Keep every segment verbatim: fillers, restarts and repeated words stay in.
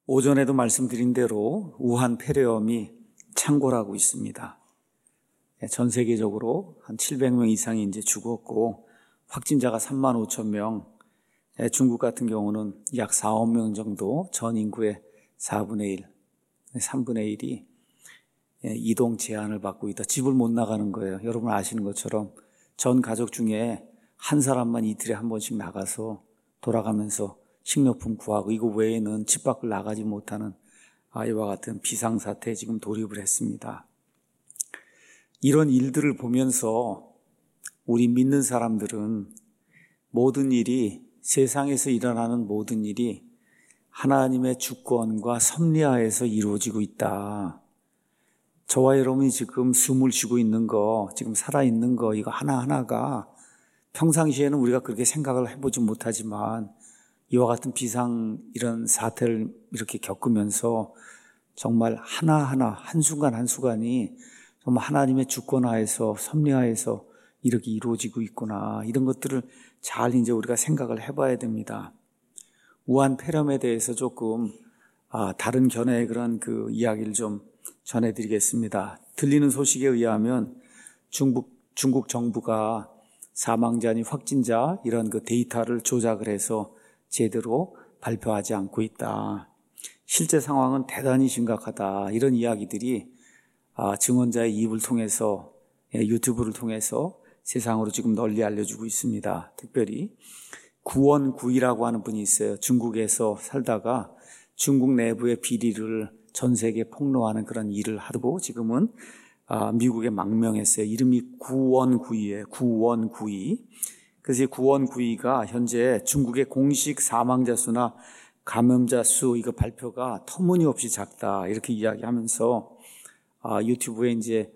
오전에도 말씀드린 대로 우한 폐렴이 창궐하고 있습니다. 전 세계적으로 한 칠백 명 이상이 이제 죽었고 확진자가 삼만 오천 명, 중국 같은 경우는 약 사억 명 정도, 전 인구의 사분의 일, 삼분의 일이 이동 제한을 받고 있다. 집을 못 나가는 거예요. 여러분 아시는 것처럼 전 가족 중에 한 사람만 이틀에 한 번씩 나가서 돌아가면서 식료품 구하고 이거 외에는 집 밖을 나가지 못하는 아이와 같은 비상사태에 지금 돌입을 했습니다. 이런 일들을 보면서 우리 믿는 사람들은 모든 일이, 세상에서 일어나는 모든 일이 하나님의 주권과 섭리하에서 이루어지고 있다. 저와 여러분이 지금 숨을 쉬고 있는 거, 지금 살아있는 거, 이거 하나하나가 평상시에는 우리가 그렇게 생각을 해보지 못하지만 이와 같은 비상 이런 사태를 이렇게 겪으면서 정말 하나하나 한순간 한순간이 정말 하나님의 주권하에서 섭리하에서 이렇게 이루어지고 있구나. 이런 것들을 잘 이제 우리가 생각을 해봐야 됩니다. 우한 폐렴에 대해서 조금 아, 다른 견해의 그런 그 이야기를 좀 전해드리겠습니다. 들리는 소식에 의하면 중국, 중국 정부가 사망자니 확진자 이런 그 데이터를 조작을 해서 제대로 발표하지 않고 있다. 실제 상황은 대단히 심각하다. 이런 이야기들이 증언자의 입을 통해서, 유튜브를 통해서 세상으로 지금 널리 알려주고 있습니다. 특별히 구원구이라고 하는 분이 있어요. 중국에서 살다가 중국 내부의 비리를 전 세계에 폭로하는 그런 일을 하고 지금은 미국에 망명했어요. 이름이 구원구이예요. 구원구이. 그래서 이 구원구이가 현재 중국의 공식 사망자 수나 감염자 수 이거 발표가 터무니없이 작다 이렇게 이야기하면서 아, 유튜브에 이제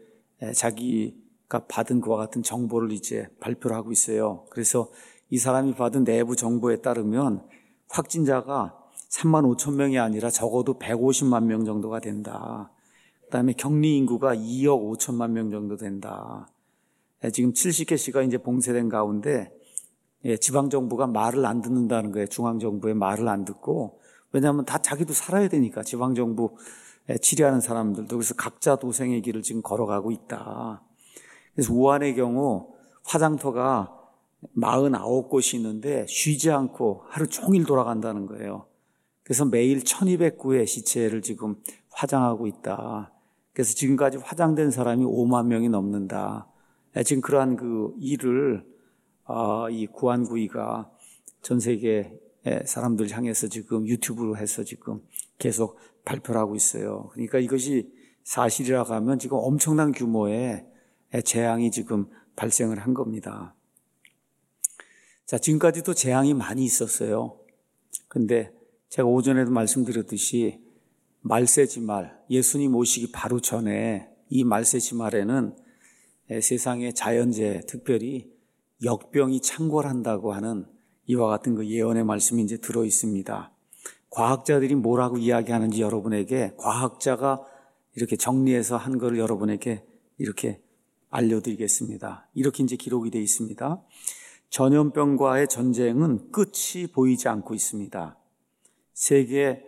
자기가 받은 그와 같은 정보를 이제 발표를 하고 있어요. 그래서 이 사람이 받은 내부 정보에 따르면 확진자가 삼만 오천 명이 아니라 적어도 백오십만 명 정도가 된다. 그다음에 격리 인구가 이억 오천만 명 정도 된다. 지금 칠십 개 시가 이제 봉쇄된 가운데 예, 지방정부가 말을 안 듣는다는 거예요. 중앙정부의 말을 안 듣고. 왜냐하면 다 자기도 살아야 되니까 지방정부 치리하는 사람들도. 그래서 각자 도생의 길을 지금 걸어가고 있다. 그래서 우한의 경우 화장터가 사십구 곳이 있는데 쉬지 않고 하루 종일 돌아간다는 거예요. 그래서 매일 천이백 구의 시체를 지금 화장하고 있다. 그래서 지금까지 화장된 사람이 오만 명이 넘는다. 지금 그러한 그 일을 아, 이 구한구이가 전 세계 사람들 향해서 지금 유튜브로 해서 지금 계속 발표를 하고 있어요. 그러니까 이것이 사실이라고 하면 지금 엄청난 규모의 재앙이 지금 발생을 한 겁니다. 자, 지금까지도 재앙이 많이 있었어요. 근데 제가 오전에도 말씀드렸듯이 말세지말, 예수님 오시기 바로 전에 이 말세지말에는 세상의 자연재해, 특별히 역병이 창궐한다고 하는 이와 같은 그 예언의 말씀이 이제 들어 있습니다. 과학자들이 뭐라고 이야기하는지 여러분에게 과학자가 이렇게 정리해서 한 거를 여러분에게 이렇게 알려드리겠습니다. 이렇게 이제 기록이 되어 있습니다. 전염병과의 전쟁은 끝이 보이지 않고 있습니다. 세계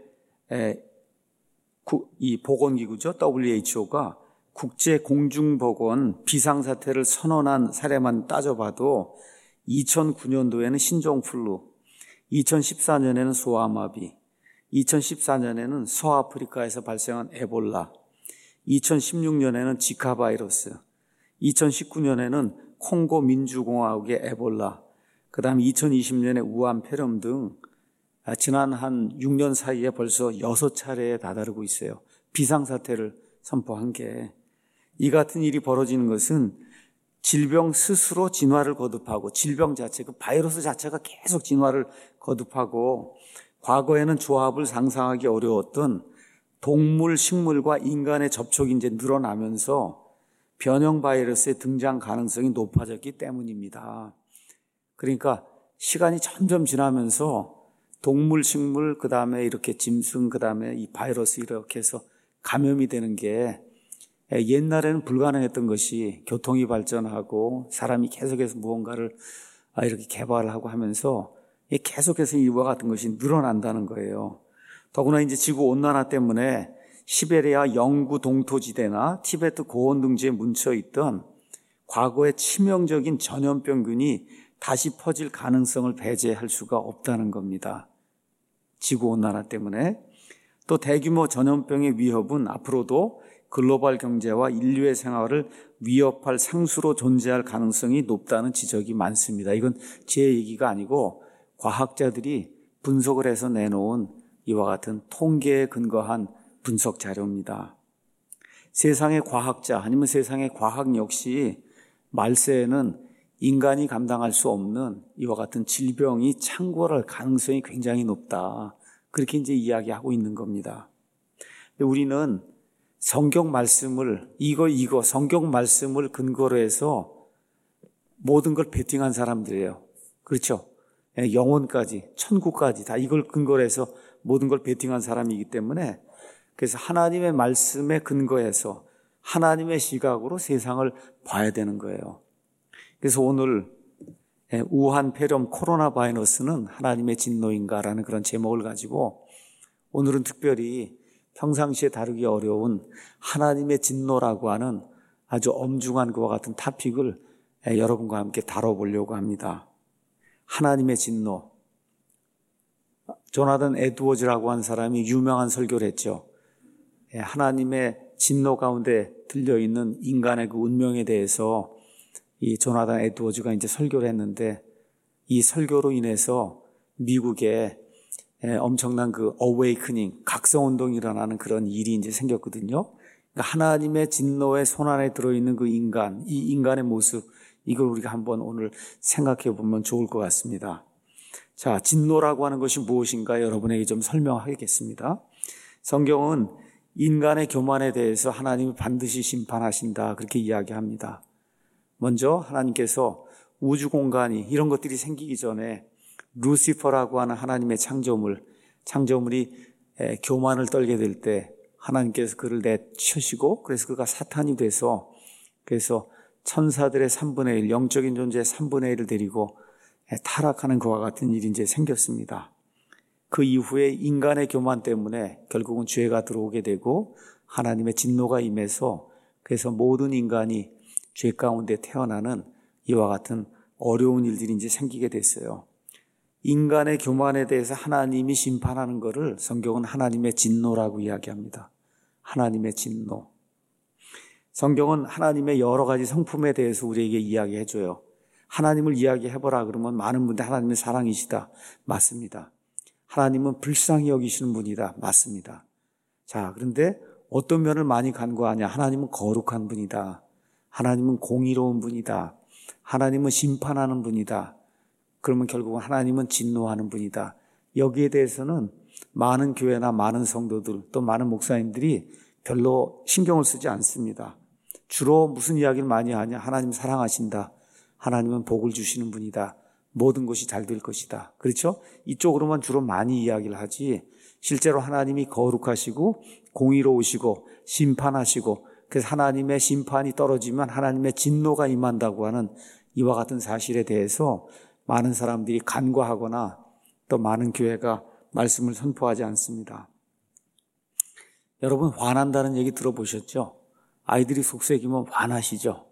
이 보건기구죠. 더블유에이치오가 국제공중보건 비상사태를 선언한 사례만 따져봐도 이천구 년도에는 신종플루, 이천십사 년에는 소아마비, 이천십사 년에는 서아프리카에서 발생한 에볼라, 이천십육 년에는 지카 바이러스, 이천십구 년에는 콩고 민주공화국의 에볼라, 그 다음에 이천이십 년에 우한 폐렴 등 지난 한 육 년 사이에 벌써 여섯 차례에 다다르고 있어요. 비상사태를 선포한 게. 이 같은 일이 벌어지는 것은 질병 스스로 진화를 거듭하고 질병 자체, 그 바이러스 자체가 계속 진화를 거듭하고 과거에는 조합을 상상하기 어려웠던 동물, 식물과 인간의 접촉이 이제 늘어나면서 변형 바이러스의 등장 가능성이 높아졌기 때문입니다. 그러니까 시간이 점점 지나면서 동물, 식물, 그 다음에 이렇게 짐승, 그 다음에 이 바이러스 이렇게 해서 감염이 되는 게 옛날에는 불가능했던 것이 교통이 발전하고 사람이 계속해서 무언가를 이렇게 개발하고 하면서 계속해서 이와 같은 것이 늘어난다는 거예요. 더구나 이제 지구 온난화 때문에 시베리아 영구 동토지대나 티베트 고원 등지에 뭉쳐 있던 과거의 치명적인 전염병균이 다시 퍼질 가능성을 배제할 수가 없다는 겁니다. 지구 온난화 때문에. 또 대규모 전염병의 위협은 앞으로도 글로벌 경제와 인류의 생활을 위협할 상수로 존재할 가능성이 높다는 지적이 많습니다. 이건 제 얘기가 아니고 과학자들이 분석을 해서 내놓은 이와 같은 통계에 근거한 분석 자료입니다. 세상의 과학자 아니면 세상의 과학 역시 말세에는 인간이 감당할 수 없는 이와 같은 질병이 창궐할 가능성이 굉장히 높다. 그렇게 이제 이야기하고 있는 겁니다. 근데 우리는 성경 말씀을 이거 이거 성경 말씀을 근거로 해서 모든 걸 베팅한 사람들이에요. 그렇죠? 영혼까지 천국까지 다 이걸 근거로 해서 모든 걸 베팅한 사람이기 때문에 그래서 하나님의 말씀에 근거해서 하나님의 시각으로 세상을 봐야 되는 거예요. 그래서 오늘 우한 폐렴 코로나 바이러스는 하나님의 진노인가라는 그런 제목을 가지고 오늘은 특별히 평상시에 다루기 어려운 하나님의 진노라고 하는 아주 엄중한 그와 같은 토픽을 여러분과 함께 다뤄보려고 합니다. 하나님의 진노. 조나단 에드워즈라고 하는 사람이 유명한 설교를 했죠. 하나님의 진노 가운데 들려있는 인간의 그 운명에 대해서 이 조나단 에드워즈가 이제 설교를 했는데 이 설교로 인해서 미국에 엄청난 그 어웨이크닝, 각성운동이 일어나는 그런 일이 이제 생겼거든요. 그러니까 하나님의 진노의 손안에 들어있는 그 인간, 이 인간의 모습, 이걸 우리가 한번 오늘 생각해 보면 좋을 것 같습니다. 자, 진노라고 하는 것이 무엇인가 여러분에게 좀 설명하겠습니다. 성경은 인간의 교만에 대해서 하나님이 반드시 심판하신다 그렇게 이야기합니다. 먼저 하나님께서 우주 공간이 이런 것들이 생기기 전에 루시퍼라고 하는 하나님의 창조물, 창조물이 교만을 떨게 될 때 하나님께서 그를 내치시고 그래서 그가 사탄이 돼서 그래서 천사들의 삼분의 일, 영적인 존재의 삼분의 일을 데리고 타락하는 것과 같은 일이 이제 생겼습니다. 그 이후에 인간의 교만 때문에 결국은 죄가 들어오게 되고 하나님의 진노가 임해서 그래서 모든 인간이 죄 가운데 태어나는 이와 같은 어려운 일들이 이제 생기게 됐어요. 인간의 교만에 대해서 하나님이 심판하는 것을 성경은 하나님의 진노라고 이야기합니다. 하나님의 진노. 성경은 하나님의 여러 가지 성품에 대해서 우리에게 이야기해줘요. 하나님을 이야기해보라 그러면 많은 분들 하나님의 사랑이시다. 맞습니다. 하나님은 불쌍히 여기시는 분이다. 맞습니다. 자, 그런데 어떤 면을 많이 간과하냐. 하나님은 거룩한 분이다. 하나님은 공의로운 분이다. 하나님은 심판하는 분이다. 그러면 결국은 하나님은 진노하는 분이다. 여기에 대해서는 많은 교회나 많은 성도들 또 많은 목사님들이 별로 신경을 쓰지 않습니다. 주로 무슨 이야기를 많이 하냐. 하나님 사랑하신다. 하나님은 복을 주시는 분이다. 모든 것이 잘 될 것이다. 그렇죠? 이쪽으로만 주로 많이 이야기를 하지 실제로 하나님이 거룩하시고 공의로우시고 심판하시고 그래서 하나님의 심판이 떨어지면 하나님의 진노가 임한다고 하는 이와 같은 사실에 대해서 많은 사람들이 간과하거나 또 많은 교회가 말씀을 선포하지 않습니다. 여러분 화난다는 얘기 들어보셨죠? 아이들이 속삭이면 화나시죠?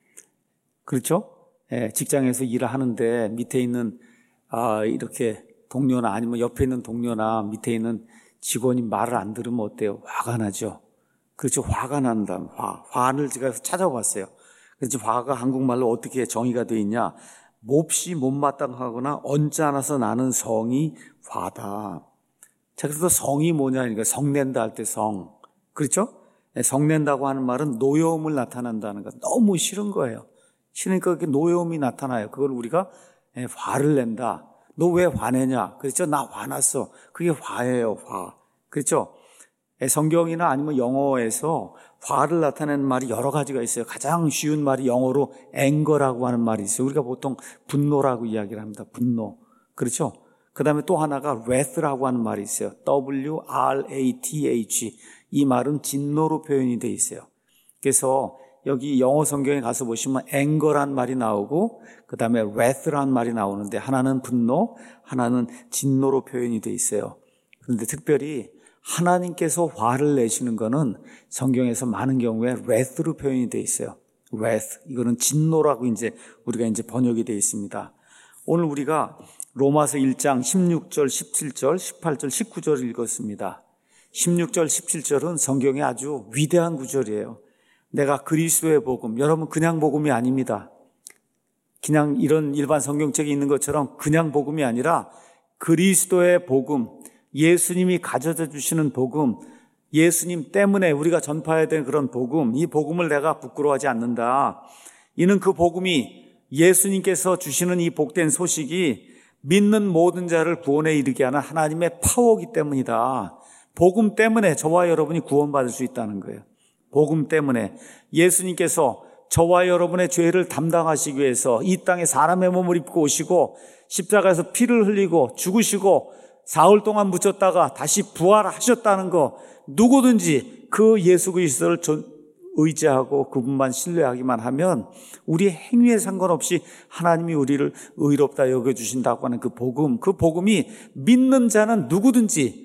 그렇죠? 예, 직장에서 일을 하는데 밑에 있는 아, 이렇게 동료나 아니면 옆에 있는 동료나 밑에 있는 직원이 말을 안 들으면 어때요? 화가 나죠? 그렇죠? 화가 난다. 화. 화를 제가 찾아봤어요. 그래서 화가 한국말로 어떻게 정의가 되어 있냐? 몹시 못마땅하거나 언짢아서 나는 성이 화다. 자, 그래서 성이 뭐냐니까 성낸다 할 때 성. 그렇죠? 성낸다고 하는 말은 노여움을 나타낸다는 거. 너무 싫은 거예요. 싫으니까 그게 노여움이 나타나요. 그걸 우리가 화를 낸다. 너 왜 화내냐? 그렇죠? 나 화났어. 그게 화예요, 화. 그렇죠? 성경이나 아니면 영어에서 화를 나타내는 말이 여러 가지가 있어요. 가장 쉬운 말이 영어로 앵거라고 하는 말이 있어요. 우리가 보통 분노라고 이야기를 합니다. 분노. 그렇죠? 그 다음에 또 하나가 wrath라고 하는 말이 있어요. 더블유 알 에이 티 에이치. 이 말은 진노로 표현이 되어 있어요. 그래서 여기 영어 성경에 가서 보시면 앵거란 말이 나오고 그 다음에 wrath란 말이 나오는데 하나는 분노, 하나는 진노로 표현이 되어 있어요. 그런데 특별히 하나님께서 화를 내시는 것은 성경에서 많은 경우에 wrath로 표현이 되어 있어요. wrath. 이거는 진노라고 이제 우리가 이제 번역이 되어 있습니다. 오늘 우리가 로마서 일 장 십육 절, 십칠 절, 십팔 절, 십구 절을 읽었습니다. 십육 절, 십칠 절은 성경의 아주 위대한 구절이에요. 내가 그리스도의 복음, 여러분 그냥 복음이 아닙니다. 그냥 이런 일반 성경책에 있는 것처럼 그냥 복음이 아니라 그리스도의 복음, 예수님이 가져다 주시는 복음, 예수님 때문에 우리가 전파해야 되는 그런 복음, 이 복음을 내가 부끄러워하지 않는다. 이는 그 복음이 예수님께서 주시는 이 복된 소식이 믿는 모든 자를 구원에 이르게 하는 하나님의 파워이기 때문이다. 복음 때문에 저와 여러분이 구원받을 수 있다는 거예요. 복음 때문에 예수님께서 저와 여러분의 죄를 담당하시기 위해서 이 땅에 사람의 몸을 입고 오시고 십자가에서 피를 흘리고 죽으시고 사흘 동안 묻혔다가 다시 부활하셨다는 거, 누구든지 그 예수 그리스도를 의지하고 그분만 신뢰하기만 하면 우리의 행위에 상관없이 하나님이 우리를 의롭다 여겨주신다고 하는 그 복음, 그 복음이 믿는 자는 누구든지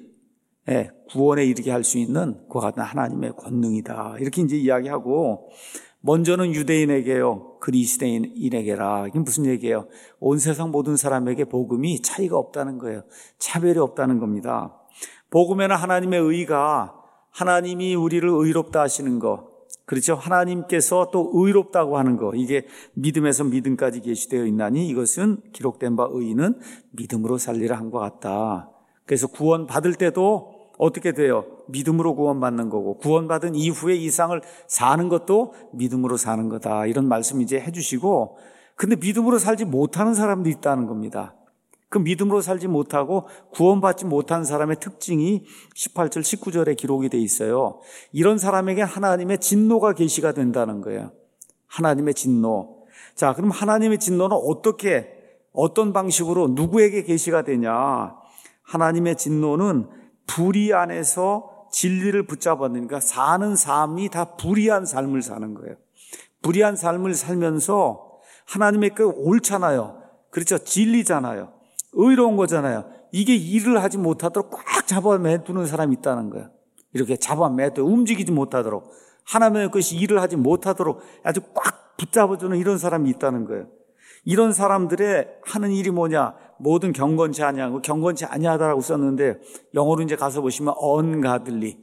구원에 이르게 할 수 있는 그와 같은 하나님의 권능이다. 이렇게 이제 이야기하고, 먼저는 유대인에게요, 그리스도인에게라. 이게 무슨 얘기예요? 온 세상 모든 사람에게 복음이 차이가 없다는 거예요. 차별이 없다는 겁니다. 복음에는 하나님의 의가, 하나님이 우리를 의롭다 하시는 거, 그렇죠? 하나님께서 또 의롭다고 하는 거, 이게 믿음에서 믿음까지 계시되어 있나니 이것은 기록된 바 의인은 믿음으로 살리라 한 것 같다. 그래서 구원 받을 때도 어떻게 돼요? 믿음으로 구원받는 거고, 구원받은 이후에 이 세상을 사는 것도 믿음으로 사는 거다. 이런 말씀 이제 해주시고, 근데 믿음으로 살지 못하는 사람도 있다는 겁니다. 그 믿음으로 살지 못하고 구원받지 못한 사람의 특징이 십팔 절, 십구 절에 기록이 돼 있어요. 이런 사람에게 하나님의 진노가 계시가 된다는 거예요. 하나님의 진노. 자, 그럼 하나님의 진노는 어떻게, 어떤 방식으로 누구에게 계시가 되냐? 하나님의 진노는 불의 안에서 진리를 붙잡았으니까 사는 삶이 다 불의한 삶을 사는 거예요. 불의한 삶을 살면서 하나님의 그 옳잖아요. 그렇죠. 진리잖아요. 의로운 거잖아요. 이게 일을 하지 못하도록 꽉 잡아매두는 사람이 있다는 거예요. 이렇게 잡아매두, 움직이지 못하도록, 하나님의 것이 일을 하지 못하도록 아주 꽉 붙잡아주는 이런 사람이 있다는 거예요. 이런 사람들의 하는 일이 뭐냐? 모든 경건치 아니하고 경건치 아니하다라고 썼는데, 영어로 이제 가서 보시면 ungodly,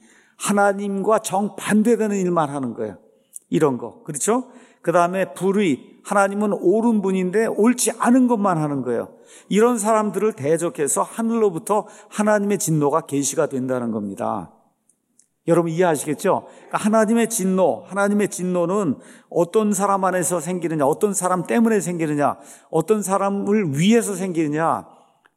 하나님과 정반대되는 일만 하는 거예요. 이런 거. 그렇죠? 그 다음에 불의, 하나님은 옳은 분인데 옳지 않은 것만 하는 거예요. 이런 사람들을 대적해서 하늘로부터 하나님의 진노가 계시가 된다는 겁니다. 여러분 이해하시겠죠? 그러니까 하나님의 진노, 하나님의 진노는 어떤 사람 안에서 생기느냐, 어떤 사람 때문에 생기느냐, 어떤 사람을 위해서 생기느냐,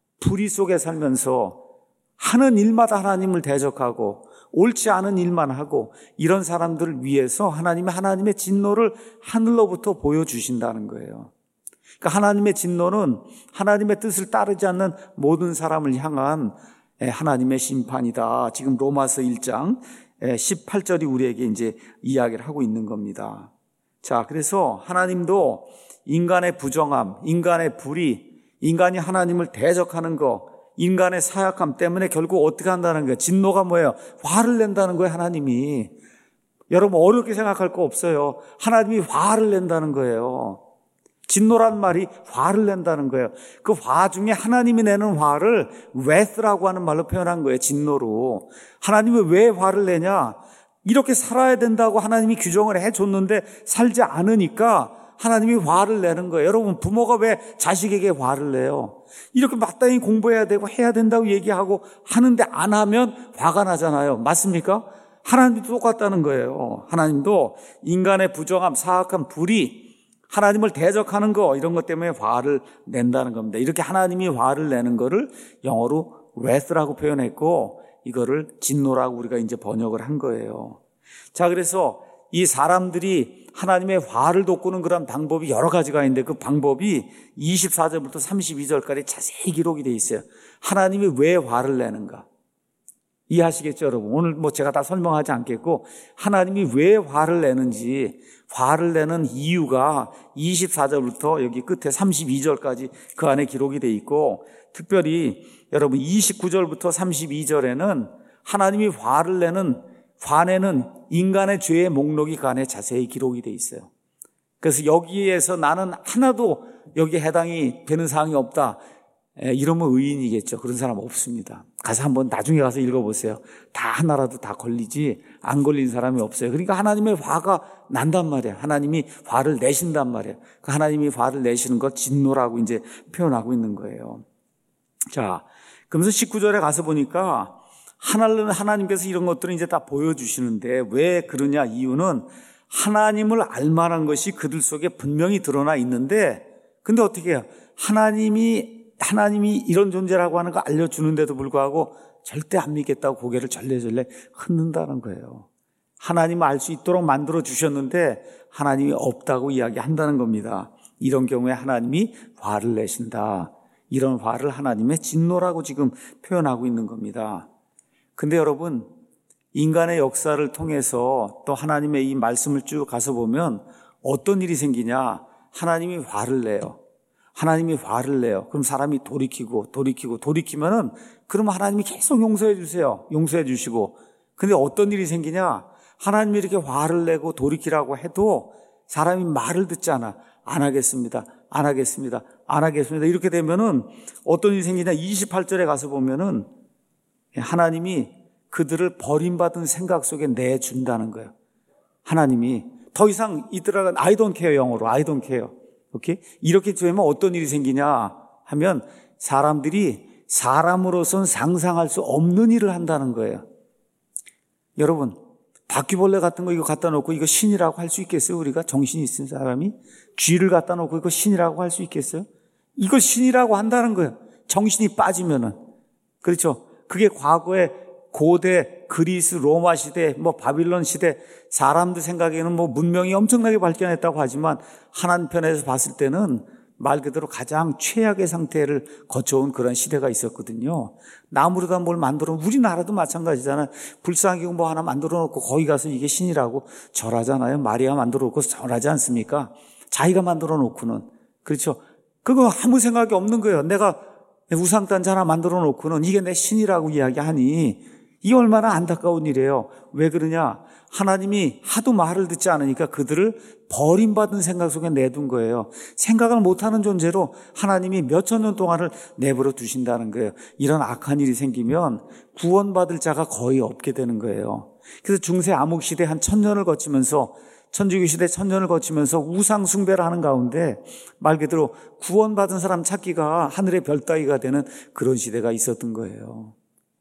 불의 속에 살면서 하는 일마다 하나님을 대적하고 옳지 않은 일만 하고 이런 사람들을 위해서 하나님이 하나님의 진노를 하늘로부터 보여주신다는 거예요. 그러니까 하나님의 진노는 하나님의 뜻을 따르지 않는 모든 사람을 향한 하나님의 심판이다. 지금 로마서 일 장 십팔 절이 우리에게 이제 이야기를 하고 있는 겁니다. 자, 그래서 하나님도 인간의 부정함, 인간의 불의, 인간이 하나님을 대적하는 거, 인간의 사약함 때문에 결국 어떻게 한다는 거예요? 진노가 뭐예요? 화를 낸다는 거예요, 하나님이. 여러분 어렵게 생각할 거 없어요. 하나님이 화를 낸다는 거예요. 진노란 말이 화를 낸다는 거예요. 그 화 중에 하나님이 내는 화를 wrath라고 하는 말로 표현한 거예요. 진노로. 하나님이 왜 화를 내냐? 이렇게 살아야 된다고 하나님이 규정을 해줬는데 살지 않으니까 하나님이 화를 내는 거예요. 여러분 부모가 왜 자식에게 화를 내요? 이렇게 마땅히 공부해야 되고 해야 된다고 얘기하고 하는데 안 하면 화가 나잖아요. 맞습니까? 하나님도 똑같다는 거예요. 하나님도 인간의 부정함, 사악함, 불의, 하나님을 대적하는 거, 이런 것 때문에 화를 낸다는 겁니다. 이렇게 하나님이 화를 내는 거를 영어로 wrath라고 표현했고, 이거를 진노라고 우리가 이제 번역을 한 거예요. 자, 그래서 이 사람들이 하나님의 화를 돋구는 그런 방법이 여러 가지가 있는데 그 방법이 이십사 절부터 삼십이 절까지 자세히 기록이 되어 있어요. 하나님이 왜 화를 내는가? 이해하시겠죠, 여러분? 오늘 뭐 제가 다 설명하지 않겠고, 하나님이 왜 화를 내는지, 화를 내는 이유가 이십사 절부터 여기 끝에 삼십이 절까지 그 안에 기록이 되어 있고, 특별히 여러분 이십구 절부터 삼십이 절에는 하나님이 화를 내는, 화내는 인간의 죄의 목록이 그 안에 자세히 기록이 돼 있어요. 그래서 여기에서 나는 하나도 여기에 해당이 되는 사항이 없다, 이러면 의인이겠죠. 그런 사람 없습니다. 가서 한번 나중에 가서 읽어보세요. 다 하나라도 다 걸리지 안 걸린 사람이 없어요. 그러니까 하나님의 화가 난단 말이에요. 하나님이 화를 내신단 말이에요. 그 하나님이 화를 내시는 걸 진노라고 이제 표현하고 있는 거예요. 자, 그러면서 십구 절에 가서 보니까 하나는 하나님께서 이런 것들을 이제 다 보여주시는데 왜 그러냐, 이유는 하나님을 알만한 것이 그들 속에 분명히 드러나 있는데, 근데 어떻게 해요? 하나님이 하나님이 이런 존재라고 하는 거 알려주는데도 불구하고 절대 안 믿겠다고 고개를 절레절레 흔든다는 거예요. 하나님을 알 수 있도록 만들어 주셨는데 하나님이 없다고 이야기한다는 겁니다. 이런 경우에 하나님이 화를 내신다. 이런 화를 하나님의 진노라고 지금 표현하고 있는 겁니다. 근데 여러분, 인간의 역사를 통해서 또 하나님의 이 말씀을 쭉 가서 보면 어떤 일이 생기냐? 하나님이 화를 내요. 하나님이 화를 내요. 그럼 사람이 돌이키고 돌이키고 돌이키면은 그러면 하나님이 계속 용서해 주세요. 용서해 주시고. 근데 어떤 일이 생기냐? 하나님이 이렇게 화를 내고 돌이키라고 해도 사람이 말을 듣지 않아. 안 하겠습니다. 안 하겠습니다. 안 하겠습니다. 이렇게 되면은 어떤 일이 생기냐? 이십팔 절에 가서 보면은 하나님이 그들을 버림받은 생각 속에 내준다는 거예요. 하나님이 더 이상 이들은 I don't care, 영어로 I don't care. 오케이? 이렇게 되면 어떤 일이 생기냐 하면 사람들이 사람으로선 상상할 수 없는 일을 한다는 거예요. 여러분, 바퀴벌레 같은 거 이거 갖다 놓고 이거 신이라고 할 수 있겠어요? 우리가 정신이 있는 사람이 쥐를 갖다 놓고 이거 신이라고 할 수 있겠어요? 이걸 신이라고 한다는 거예요. 정신이 빠지면은. 그렇죠? 그게 과거에 고대 그리스 로마 시대, 뭐 바빌론 시대 사람들 생각에는 뭐 문명이 엄청나게 발전했다고 하지만 한편에서 봤을 때는 말 그대로 가장 최악의 상태를 거쳐온 그런 시대가 있었거든요. 나무로다 뭘 만들어, 우리나라도 마찬가지잖아요. 불쌍하게 뭐 하나 만들어 놓고 거기 가서 이게 신이라고 절하잖아요. 마리아 만들어 놓고 절하지 않습니까? 자기가 만들어 놓고는. 그렇죠? 그거 아무 생각이 없는 거예요. 내가 우상단지 하나 만들어 놓고는 이게 내 신이라고 이야기하니 이 얼마나 안타까운 일이에요. 왜 그러냐? 하나님이 하도 말을 듣지 않으니까 그들을 버림받은 생각 속에 내둔 거예요. 생각을 못하는 존재로 하나님이 몇천 년 동안을 내버려 두신다는 거예요. 이런 악한 일이 생기면 구원받을 자가 거의 없게 되는 거예요. 그래서 중세 암흑 시대 한 천년을 거치면서 천주교 시대 천년을 거치면서 우상 숭배를 하는 가운데 말 그대로 구원받은 사람 찾기가 하늘의 별 따기가 되는 그런 시대가 있었던 거예요.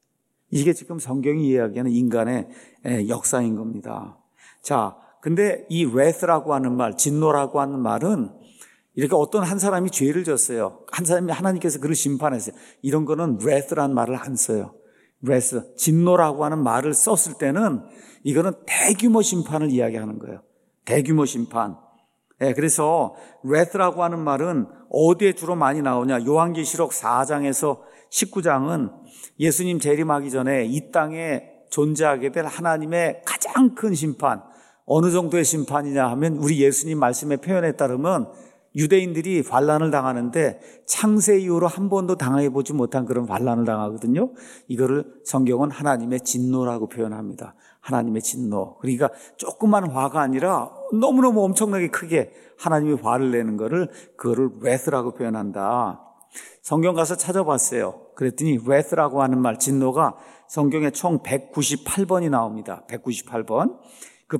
이게 지금 성경이 이야기하는 인간의 역사인 겁니다. 자, 근데 이 wrath라고 하는 말, 진노라고 하는 말은 이렇게 어떤 한 사람이 죄를 졌어요. 한 사람이 하나님께서 그를 심판했어요. 이런 거는 wrath라는 말을 안 써요. wrath, 진노라고 하는 말을 썼을 때는 이거는 대규모 심판을 이야기하는 거예요. 대규모 심판. 예, 그래서 wrath라고 하는 말은 어디에 주로 많이 나오냐? 요한계시록 사 장에서 십구 장은 예수님 재림하기 전에 이 땅에 존재하게 될 하나님의 가장 큰 심판, 어느 정도의 심판이냐 하면 우리 예수님 말씀의 표현에 따르면 유대인들이 환난을 당하는데 창세 이후로 한 번도 당해보지 못한 그런 환난을 당하거든요. 이거를 성경은 하나님의 진노라고 표현합니다. 하나님의 진노. 그러니까 조그만 화가 아니라 너무너무 엄청나게 크게 하나님이 화를 내는 거를 그거를 wrath라고 표현한다. 성경 가서 찾아봤어요. 그랬더니 wrath라고 하는 말, 진노가 성경에 총 백구십팔 번이 나옵니다. 백구십팔 번. 그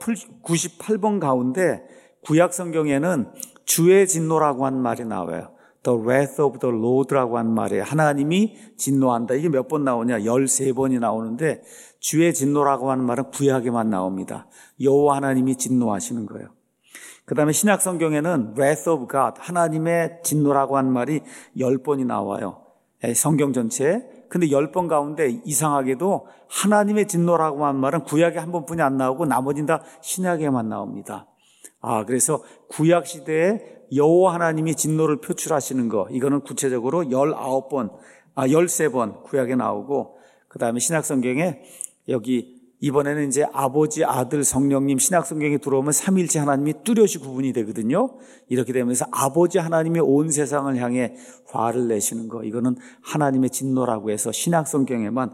백구십팔 번 가운데 구약 성경에는 주의 진노라고 하는 말이 나와요. The wrath of the Lord라고 하는 말이에요. 하나님이 진노한다. 이게 몇 번 나오냐? 열세 번이 나오는데 주의 진노라고 하는 말은 구약에만 나옵니다. 여호와 하나님이 진노하시는 거예요. 그 다음에 신약 성경에는 wrath of God, 하나님의 진노라고 하는 말이 열 번이 나와요. 성경 전체에. 근데 열 번 가운데 이상하게도 하나님의 진노라고 하는 말은 구약에 한 번뿐이 안 나오고 나머지는 다 신약에만 나옵니다. 아, 그래서 구약 시대에 여호와 하나님이 진노를 표출하시는 거, 이거는 구체적으로 열아홉 번, 아, 열세 번 구약에 나오고, 그 다음에 신약 성경에 여기 이번에는 이제 아버지, 아들, 성령님 신약 성경에 들어오면 삼일체 하나님이 뚜렷이 구분이 되거든요. 이렇게 되면서 아버지 하나님이 온 세상을 향해 화를 내시는 거, 이거는 하나님의 진노라고 해서 신약 성경에만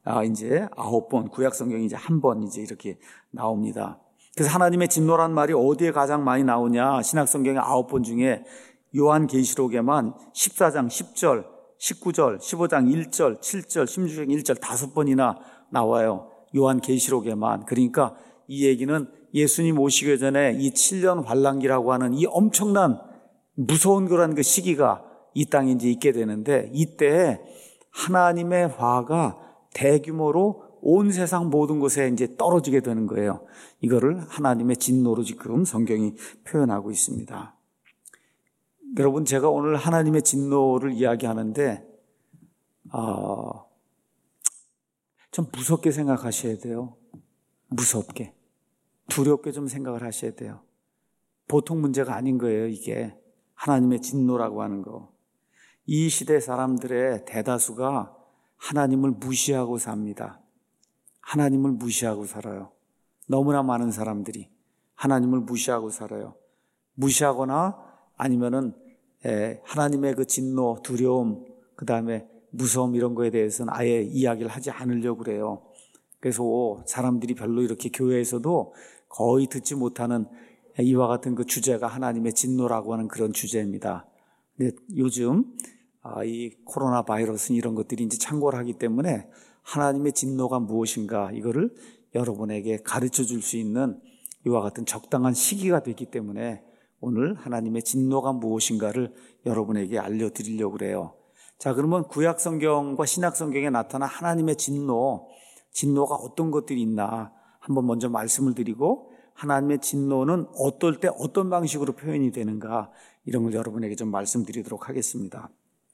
아, 이제 아홉 번, 구약 성경이 이제 한 번 이제 이렇게 나옵니다. 그래서 하나님의 진노란 말이 어디에 가장 많이 나오냐? 신약 성경의 아홉 번 중에 요한계시록에만 십사 장 십 절, 십구 절, 십오 장 일 절, 칠 절, 십육 장 일 절 다섯 번이나 나와요. 요한계시록에만. 그러니까 이 얘기는 예수님 오시기 전에 이 칠 년 환란기라고 하는 이 엄청난 무서운 그런 그 시기가 이 땅에 이제 있게 되는데, 이때 하나님의 화가 대규모로 온 세상 모든 곳에 이제 떨어지게 되는 거예요. 이거를 하나님의 진노로 지금 성경이 표현하고 있습니다. 여러분, 제가 오늘 하나님의 진노를 이야기하는데 어, 좀 무섭게 생각하셔야 돼요. 무섭게, 두렵게 좀 생각을 하셔야 돼요. 보통 문제가 아닌 거예요. 이게 하나님의 진노라고 하는 거. 이 시대 사람들의 대다수가 하나님을 무시하고 삽니다. 하나님을 무시하고 살아요. 너무나 많은 사람들이 하나님을 무시하고 살아요. 무시하거나 아니면은 하나님의 그 진노, 두려움, 그 다음에 무서움 이런 거에 대해서는 아예 이야기를 하지 않으려고 그래요. 그래서 사람들이 별로 이렇게 교회에서도 거의 듣지 못하는 이와 같은 그 주제가 하나님의 진노라고 하는 그런 주제입니다. 근데 요즘 이 코로나 바이러스는 이런 것들이 이제 창궐 하기 때문에 하나님의 진노가 무엇인가 이거를 여러분에게 가르쳐 줄 수 있는 이와 같은 적당한 시기가 되기 때문에 오늘 하나님의 진노가 무엇인가를 여러분에게 알려드리려고 그래요. 자, 그러면 구약 성경과 신약 성경에 나타난 하나님의 진노, 진노가 어떤 것들이 있나 한번 먼저 말씀을 드리고, 하나님의 진노는 어떨 때 어떤 방식으로 표현이 되는가 이런 걸 여러분에게 좀 말씀드리도록 하겠습니다.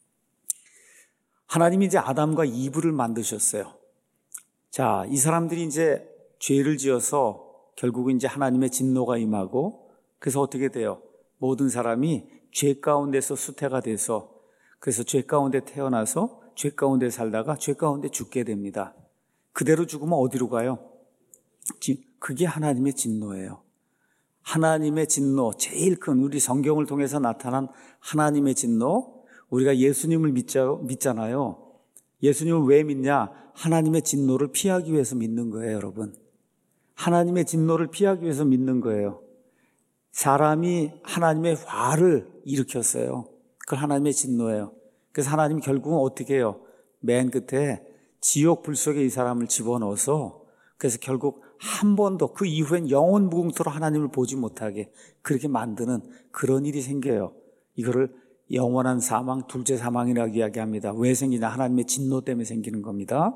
하나님이 이제 아담과 이브를 만드셨어요. 자, 이 사람들이 이제 죄를 지어서 결국은 이제 하나님의 진노가 임하고, 그래서 어떻게 돼요? 모든 사람이 죄 가운데서 수태가 돼서, 그래서 죄 가운데 태어나서 죄 가운데 살다가 죄 가운데 죽게 됩니다. 그대로 죽으면 어디로 가요? 그게 하나님의 진노예요. 하나님의 진노, 제일 큰, 우리 성경을 통해서 나타난 하나님의 진노, 우리가 예수님을 믿자, 믿잖아요. 예수님을 왜 믿냐? 하나님의 진노를 피하기 위해서 믿는 거예요, 여러분. 하나님의 진노를 피하기 위해서 믿는 거예요. 사람이 하나님의 화를 일으켰어요. 그걸 하나님의 진노예요. 그래서 하나님이 결국은 어떻게 해요? 맨 끝에 지옥 불 속에 이 사람을 집어넣어서, 그래서 결국 한 번도 그 이후엔 영원 무궁토로 하나님을 보지 못하게 그렇게 만드는 그런 일이 생겨요. 이거를 영원한 사망, 둘째 사망이라고 이야기합니다. 왜 생기냐? 하나님의 진노 때문에 생기는 겁니다.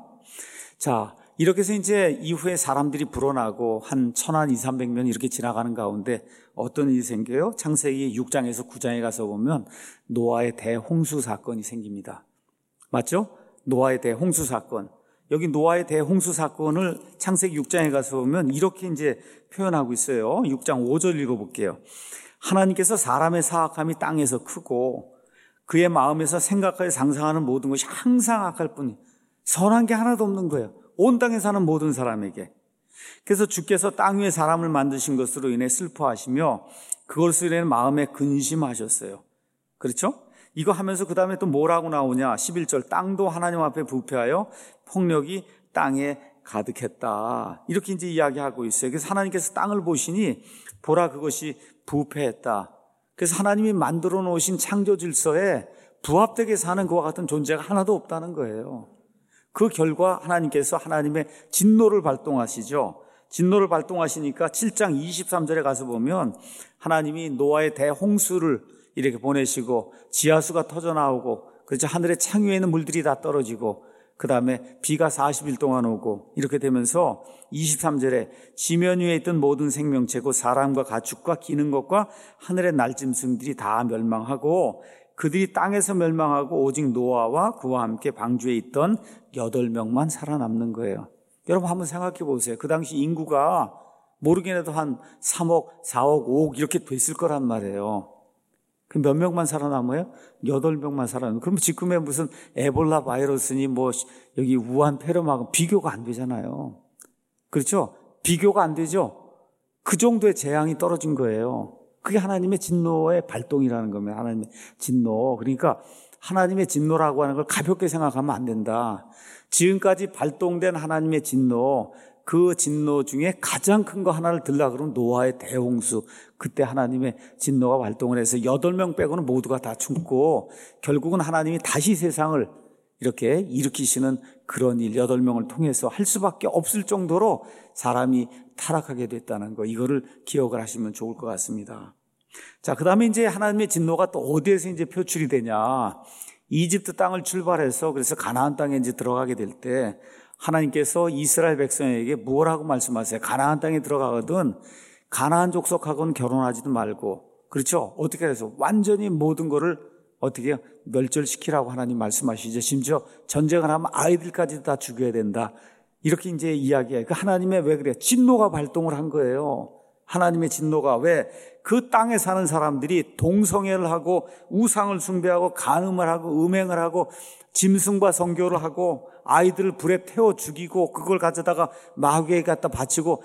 자, 이렇게 해서 이제 이후에 사람들이 불어나고 한 천한 이삼백 년 이렇게 지나가는 가운데 어떤 일이 생겨요? 창세기 육 장에서 구 장에 가서 보면 노아의 대홍수 사건이 생깁니다. 맞죠? 노아의 대홍수 사건. 여기 노아의 대홍수 사건을 창세기 육 장에 가서 보면 이렇게 이제 표현하고 있어요. 육 장 오 절 읽어볼게요. 하나님께서 사람의 사악함이 땅에서 크고 그의 마음에서 생각하여 상상하는 모든 것이 항상 악할 뿐이, 선한 게 하나도 없는 거예요. 온 땅에 사는 모든 사람에게. 그래서 주께서 땅 위에 사람을 만드신 것으로 인해 슬퍼하시며 그것으로 인해 마음에 근심하셨어요. 그렇죠? 이거 하면서 그 다음에 또 뭐라고 나오냐? 십일 절, 땅도 하나님 앞에 부패하여 폭력이 땅에 가득했다. 이렇게 이제 이야기하고 있어요. 그래서 하나님께서 땅을 보시니 보라 그것이 부패했다. 그래서 하나님이 만들어 놓으신 창조 질서에 부합되게 사는 그와 같은 존재가 하나도 없다는 거예요. 그 결과 하나님께서 하나님의 진노를 발동하시죠. 진노를 발동하시니까 칠 장 이십삼 절에 가서 보면 하나님이 노아의 대홍수를 이렇게 보내시고 지하수가 터져나오고, 그렇죠, 하늘의 창 위에 있는 물들이 다 떨어지고, 그 다음에 비가 사십 일 동안 오고, 이렇게 되면서 이십삼 절에 지면 위에 있던 모든 생명체 곧 사람과 가축과 기는 것과 하늘의 날짐승들이 다 멸망하고 그들이 땅에서 멸망하고 오직 노아와 그와 함께 방주에 있던 여덟 명만 살아남는 거예요. 여러분 한번 생각해 보세요. 그 당시 인구가 모르긴 해도 한 삼억, 사억, 오억 이렇게 됐을 거란 말이에요. 그 몇 명만 살아남아요? 여덟 명만 살아남아요. 그럼 지금의 무슨 에볼라 바이러스니 뭐 여기 우한 폐렴하고 비교가 안 되잖아요. 그렇죠? 비교가 안 되죠? 그 정도의 재앙이 떨어진 거예요. 그게 하나님의 진노의 발동이라는 겁니다. 하나님의 진노. 그러니까 하나님의 진노라고 하는 걸 가볍게 생각하면 안 된다. 지금까지 발동된 하나님의 진노, 그 진노 중에 가장 큰 거 하나를 들라 그러면 노아의 대홍수. 그때 하나님의 진노가 발동을 해서 여덟 명 빼고는 모두가 다 죽고 결국은 하나님이 다시 세상을 이렇게 일으키시는 그런 일, 여덟 명을 통해서 할 수밖에 없을 정도로 사람이 타락하게 됐다는 거, 이거를 기억을 하시면 좋을 것 같습니다. 자, 그 다음에 이제 하나님의 진노가 또 어디에서 이제 표출이 되냐. 이집트 땅을 출발해서 그래서 가나안 땅에 이제 들어가게 될 때 하나님께서 이스라엘 백성에게 뭐라고 말씀하세요? 가나안 땅에 들어가거든 가나안 족속하고는 결혼하지도 말고, 그렇죠? 어떻게 해서 완전히 모든 거를 어떻게 멸절시키라고 하나님 말씀하시죠. 심지어 전쟁을 하면 아이들까지 다 죽여야 된다. 이렇게 이제 이야기해요. 그 하나님의 왜 그래요? 진노가 발동을 한 거예요. 하나님의 진노가 왜 그 땅에 사는 사람들이 동성애를 하고 우상을 숭배하고 간음을 하고 음행을 하고 짐승과 성교를 하고 아이들을 불에 태워 죽이고 그걸 가져다가 마귀에게 갖다 바치고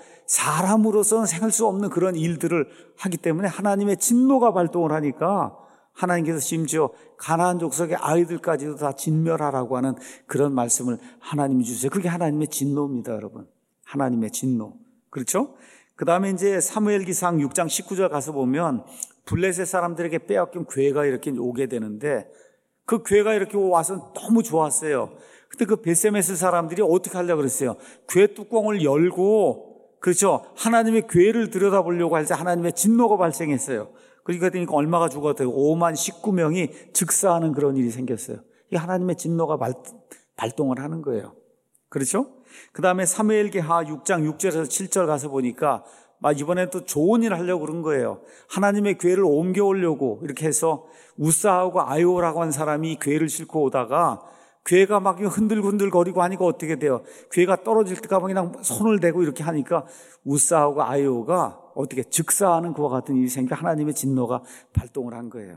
사람으로서는 생할 수 없는 그런 일들을 하기 때문에 하나님의 진노가 발동을 하니까 하나님께서 심지어 가나안 족속의 아이들까지도 다 진멸하라고 하는 그런 말씀을 하나님이 주세요. 그게 하나님의 진노입니다, 여러분. 하나님의 진노. 그렇죠? 그 다음에 이제 사무엘기상 육 장 십구 절 가서 보면 블레셋 사람들에게 빼앗긴 괴가 이렇게 오게 되는데 그 괴가 이렇게 와서 너무 좋았어요. 근데 그 베세메스 사람들이 어떻게 하려고 그랬어요? 괴 뚜껑을 열고, 그렇죠? 하나님의 괴를 들여다보려고 할 때 하나님의 진노가 발생했어요. 그러니까 그러니까 얼마가 죽었대요? 오만 십구 명이 즉사하는 그런 일이 생겼어요. 이게 하나님의 진노가 발, 발동을 하는 거예요. 그렇죠? 그 다음에 사무엘기하 육 장 육 절에서 칠 절 가서 보니까 이번에 또 좋은 일을 하려고 그런 거예요. 하나님의 괴를 옮겨오려고 이렇게 해서 우사하고 아이오라고 한 사람이 괴를 싣고 오다가 괴가 막 흔들흔들거리고 하니까 어떻게 돼요? 괴가 떨어질까 봐 그냥 손을 대고 이렇게 하니까 우사하고 아이오가 어떻게 즉사하는 그와 같은 일이 생겨 하나님의 진노가 발동을 한 거예요.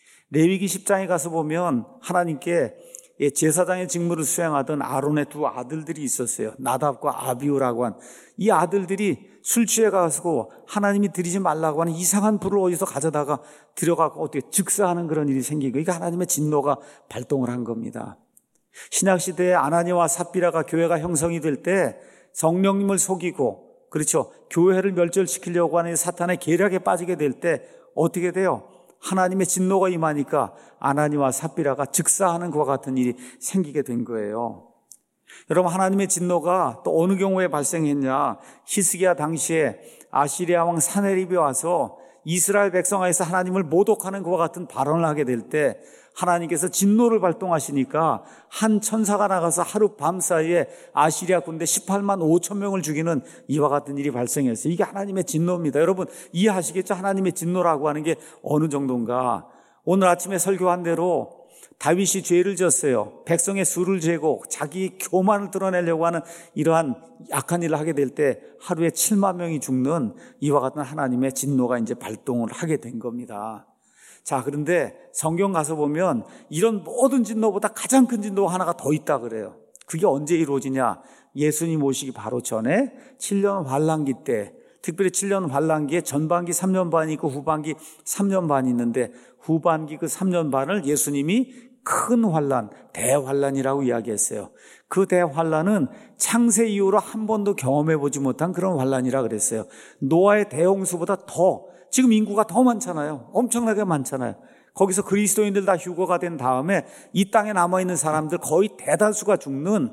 레위기 십 장에 가서 보면 하나님께 제사장의 직무를 수행하던 아론의 두 아들들이 있었어요. 나답과 아비우라고 한 이 아들들이 술 취해 가지고 하나님이 드리지 말라고 하는 이상한 불을 어디서 가져다가 들여가고 어떻게 즉사하는 그런 일이 생기고 이게 하나님의 진노가 발동을 한 겁니다. 신약시대에 아나니와 삽비라가 교회가 형성이 될 때 성령님을 속이고, 그렇죠, 교회를 멸절시키려고 하는 사탄의 계략에 빠지게 될 때 어떻게 돼요? 하나님의 진노가 임하니까 아나니와 삽비라가 즉사하는 것과 같은 일이 생기게 된 거예요. 여러분, 하나님의 진노가 또 어느 경우에 발생했냐? 히스기야 당시에 아시리아 왕 사네립이 와서 이스라엘 백성에서 하나님을 모독하는 것과 같은 발언을 하게 될 때 하나님께서 진노를 발동하시니까 한 천사가 나가서 하루 밤 사이에 아시리아 군대 십팔만 오천 명을 죽이는 이와 같은 일이 발생했어요. 이게 하나님의 진노입니다. 여러분 이해하시겠죠? 하나님의 진노라고 하는 게 어느 정도인가? 오늘 아침에 설교한 대로 다윗이 죄를 졌어요. 백성의 수를 재고 자기 교만을 드러내려고 하는 이러한 약한 일을 하게 될 때 하루에 칠만 명이 죽는 이와 같은 하나님의 진노가 이제 발동을 하게 된 겁니다. 자, 그런데 성경 가서 보면 이런 모든 진노보다 가장 큰 진노가 하나가 더 있다 그래요. 그게 언제 이루어지냐? 예수님 오시기 바로 전에 칠 년 환란기 때, 특별히 칠 년 환란기에 전반기 삼 년 반이 있고 후반기 삼 년 반이 있는데 후반기 그 삼 년 반을 예수님이 큰 환란, 대환란이라고 이야기했어요. 그 대환란은 창세 이후로 한 번도 경험해보지 못한 그런 환란이라 그랬어요. 노아의 대홍수보다 더, 지금 인구가 더 많잖아요. 엄청나게 많잖아요. 거기서 그리스도인들 다 휴거가 된 다음에 이 땅에 남아있는 사람들 거의 대다수가 죽는,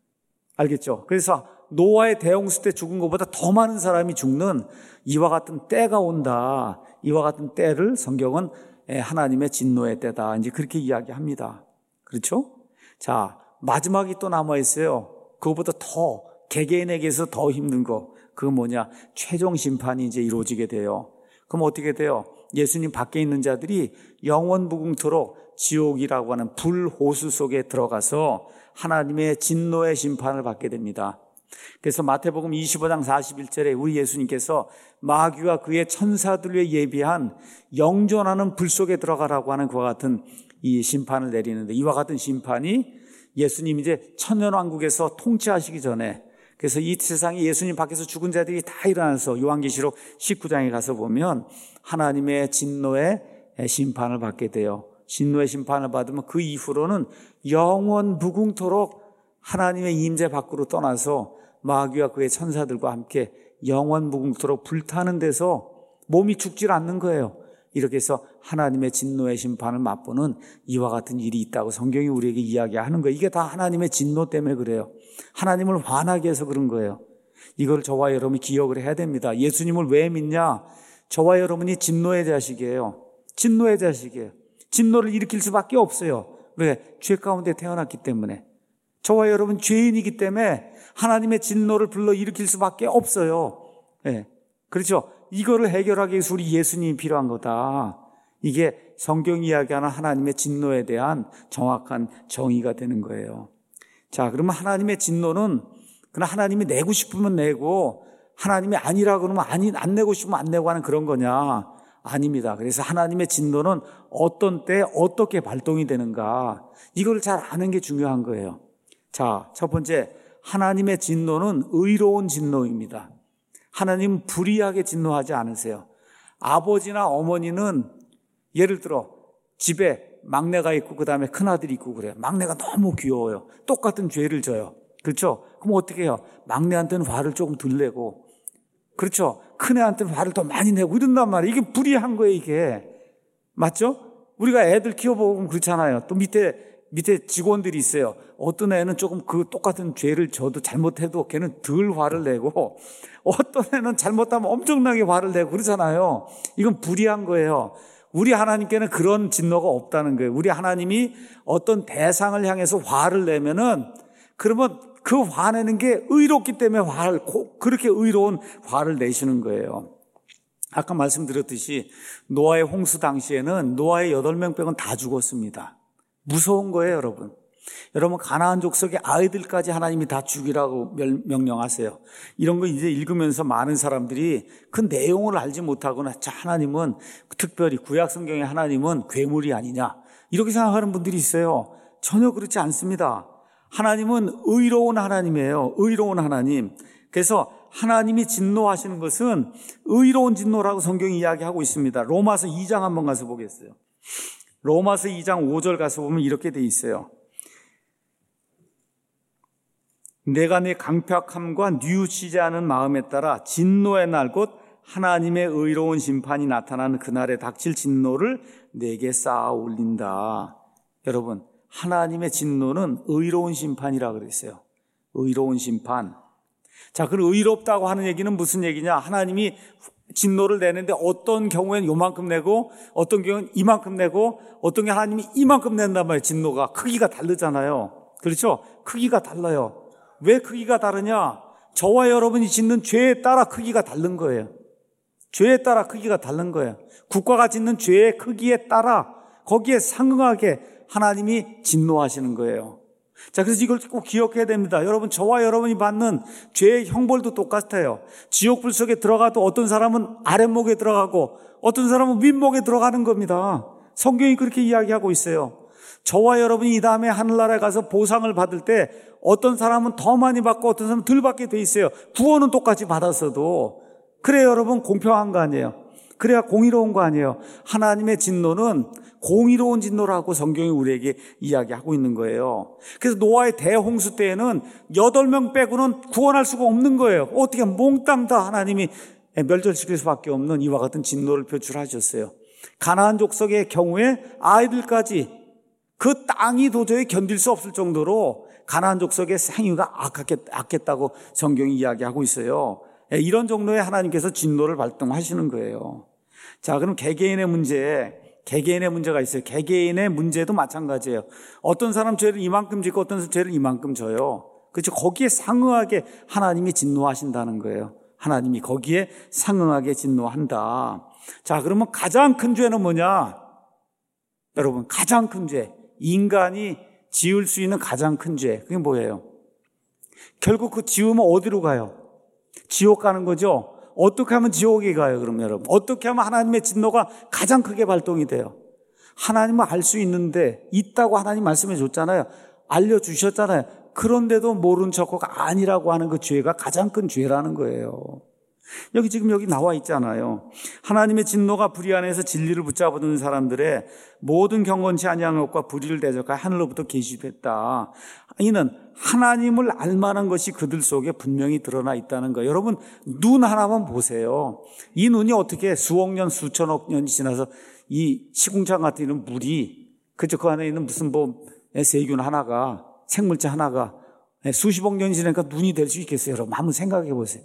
알겠죠? 그래서 노아의 대홍수 때 죽은 것보다 더 많은 사람이 죽는 이와 같은 때가 온다. 이와 같은 때를 성경은 하나님의 진노의 때다. 이제 그렇게 이야기합니다. 그렇죠? 자, 마지막이 또 남아있어요. 그것보다 더, 개개인에게서 더 힘든 거. 그건 뭐냐? 최종 심판이 이제 이루어지게 돼요. 그럼 어떻게 돼요? 예수님 밖에 있는 자들이 영원 무궁토록 지옥이라고 하는 불호수 속에 들어가서 하나님의 진노의 심판을 받게 됩니다. 그래서 마태복음 이십오 장 사십일 절에 우리 예수님께서 마귀와 그의 천사들 위해 예비한 영존하는 불 속에 들어가라고 하는 그와 같은 이 심판을 내리는데, 이와 같은 심판이 예수님이 이제 천년왕국에서 통치하시기 전에, 그래서 이 세상에 예수님 밖에서 죽은 자들이 다 일어나서 요한계시록 십구 장에 가서 보면 하나님의 진노의 심판을 받게 돼요. 진노의 심판을 받으면 그 이후로는 영원 무궁토록 하나님의 임재 밖으로 떠나서 마귀와 그의 천사들과 함께 영원 무궁토록 불타는 데서 몸이 죽질 않는 거예요. 이렇게 해서 하나님의 진노의 심판을 맛보는 이와 같은 일이 있다고 성경이 우리에게 이야기하는 거예요. 이게 다 하나님의 진노 때문에 그래요. 하나님을 화나게 해서 그런 거예요. 이걸 저와 여러분이 기억을 해야 됩니다. 예수님을 왜 믿냐? 저와 여러분이 진노의 자식이에요. 진노의 자식이에요. 진노를 일으킬 수밖에 없어요. 왜? 죄 가운데 태어났기 때문에. 저와 여러분 죄인이기 때문에 하나님의 진노를 불러 일으킬 수밖에 없어요. 네. 그렇죠? 이거를 해결하기 위해서 우리 예수님이 필요한 거다. 이게 성경이 이야기하는 하나님의 진노에 대한 정확한 정의가 되는 거예요. 자, 그러면 하나님의 진노는 그냥 하나님이 내고 싶으면 내고 하나님이 아니라 그러면 아니, 안 내고 싶으면 안 내고 하는 그런 거냐? 아닙니다. 그래서 하나님의 진노는 어떤 때 어떻게 발동이 되는가? 이걸 잘 아는 게 중요한 거예요. 자, 첫 번째, 하나님의 진노는 의로운 진노입니다. 하나님은 불의하게 진노하지 않으세요. 아버지나 어머니는 예를 들어 집에 막내가 있고 그 다음에 큰아들이 있고 그래요. 막내가 너무 귀여워요. 똑같은 죄를 져요. 그렇죠? 그럼 어떻게 해요? 막내한테는 화를 조금 덜 내고, 그렇죠? 큰애한테는 화를 더 많이 내고 이런단 말이에요. 이게 불의한 거예요, 이게. 맞죠? 우리가 애들 키워보면 그렇잖아요. 또 밑에 밑에 직원들이 있어요. 어떤 애는 조금 그 똑같은 죄를 져도 잘못해도 걔는 덜 화를 내고, 어떤 애는 잘못하면 엄청나게 화를 내고 그러잖아요. 이건 불의한 거예요. 우리 하나님께는 그런 진노가 없다는 거예요. 우리 하나님이 어떤 대상을 향해서 화를 내면은, 그러면 그 화내는 게 의롭기 때문에 화를, 그렇게 의로운 화를 내시는 거예요. 아까 말씀드렸듯이 노아의 홍수 당시에는 노아의 여덟 명 빼고는 다 죽었습니다. 무서운 거예요, 여러분. 여러분, 가나안 족속의 아이들까지 하나님이 다 죽이라고 명령하세요. 이런 거 이제 읽으면서 많은 사람들이 그 내용을 알지 못하거나, 자, 하나님은 특별히 구약 성경의 하나님은 괴물이 아니냐, 이렇게 생각하는 분들이 있어요. 전혀 그렇지 않습니다. 하나님은 의로운 하나님이에요. 의로운 하나님. 그래서 하나님이 진노하시는 것은 의로운 진노라고 성경이 이야기하고 있습니다. 로마서 이 장 한번 가서 보겠어요. 로마서 이 장 오 절 가서 보면 이렇게 돼 있어요. 내가 내 강팍함과 뉘우치지 않은 마음에 따라 진노의 날 곧 하나님의 의로운 심판이 나타나는 그날에 닥칠 진노를 내게 쌓아 올린다. 여러분, 하나님의 진노는 의로운 심판이라 그랬어요. 의로운 심판. 자, 그 의롭다고 하는 얘기는 무슨 얘기냐? 하나님이 진노를 내는데 어떤 경우에는 요만큼 내고 어떤 경우는 이만큼 내고 어떤 경우 하나님이 이만큼 낸단 말이에요. 진노가 크기가 다르잖아요. 그렇죠? 크기가 달라요. 왜 크기가 다르냐? 저와 여러분이 짓는 죄에 따라 크기가 다른 거예요. 죄에 따라 크기가 다른 거예요. 국가가 짓는 죄의 크기에 따라 거기에 상응하게 하나님이 진노하시는 거예요. 자, 그래서 이걸 꼭 기억해야 됩니다. 여러분, 저와 여러분이 받는 죄의 형벌도 똑같아요. 지옥불 속에 들어가도 어떤 사람은 아랫목에 들어가고 어떤 사람은 윗목에 들어가는 겁니다. 성경이 그렇게 이야기하고 있어요. 저와 여러분이 이 다음에 하늘나라에 가서 보상을 받을 때 어떤 사람은 더 많이 받고 어떤 사람은 덜 받게 돼 있어요. 구원은 똑같이 받았어도. 그래, 여러분, 공평한 거 아니에요. 그래야 공의로운 거 아니에요. 하나님의 진노는 공의로운 진노라고 성경이 우리에게 이야기하고 있는 거예요. 그래서 노아의 대홍수 때에는 여덟 명 빼고는 구원할 수가 없는 거예요. 어떻게 몽땅 다 하나님이 멸절시킬 수밖에 없는 이와 같은 진노를 표출하셨어요. 가나안 족속의 경우에 아이들까지 그 땅이 도저히 견딜 수 없을 정도로 가나안 족속의 생유가 악했, 악했다고 성경이 이야기하고 있어요. 이런 정도의 하나님께서 진노를 발동하시는 거예요. 자, 그럼 개개인의 문제, 개개인의 문제가 있어요. 개개인의 문제도 마찬가지예요. 어떤 사람 죄를 이만큼 짓고 어떤 사람 죄를 이만큼 져요. 그렇죠? 거기에 상응하게 하나님이 진노하신다는 거예요. 하나님이 거기에 상응하게 진노한다. 자, 그러면 가장 큰 죄는 뭐냐? 여러분, 가장 큰 죄, 인간이 지을 수 있는 가장 큰 죄, 그게 뭐예요? 결국 그 지으면 어디로 가요? 지옥 가는 거죠. 어떻게 하면 지옥에 가요, 그럼 여러분? 어떻게 하면 하나님의 진노가 가장 크게 발동이 돼요? 하나님은 알 수 있는데, 있다고 하나님 말씀해 줬잖아요. 알려주셨잖아요. 그런데도 모른 척하고 아니라고 하는 그 죄가 가장 큰 죄라는 거예요. 여기 지금 여기 나와 있잖아요. 하나님의 진노가 불의 안에서 진리를 붙잡아두는 사람들의 모든 경건치 아니한 것과 불의를 대적하여 하늘로부터 계시했다. 이는 하나님을 알만한 것이 그들 속에 분명히 드러나 있다는 거예요. 여러분, 눈 하나만 보세요. 이 눈이 어떻게 수억 년, 수천억 년이 지나서 이 시궁창 같은 이런 물이, 그죠? 그 안에 있는 무슨 뭐 세균 하나가, 생물체 하나가 수십억 년이 지나니까 눈이 될 수 있겠어요? 여러분, 한번 생각해 보세요.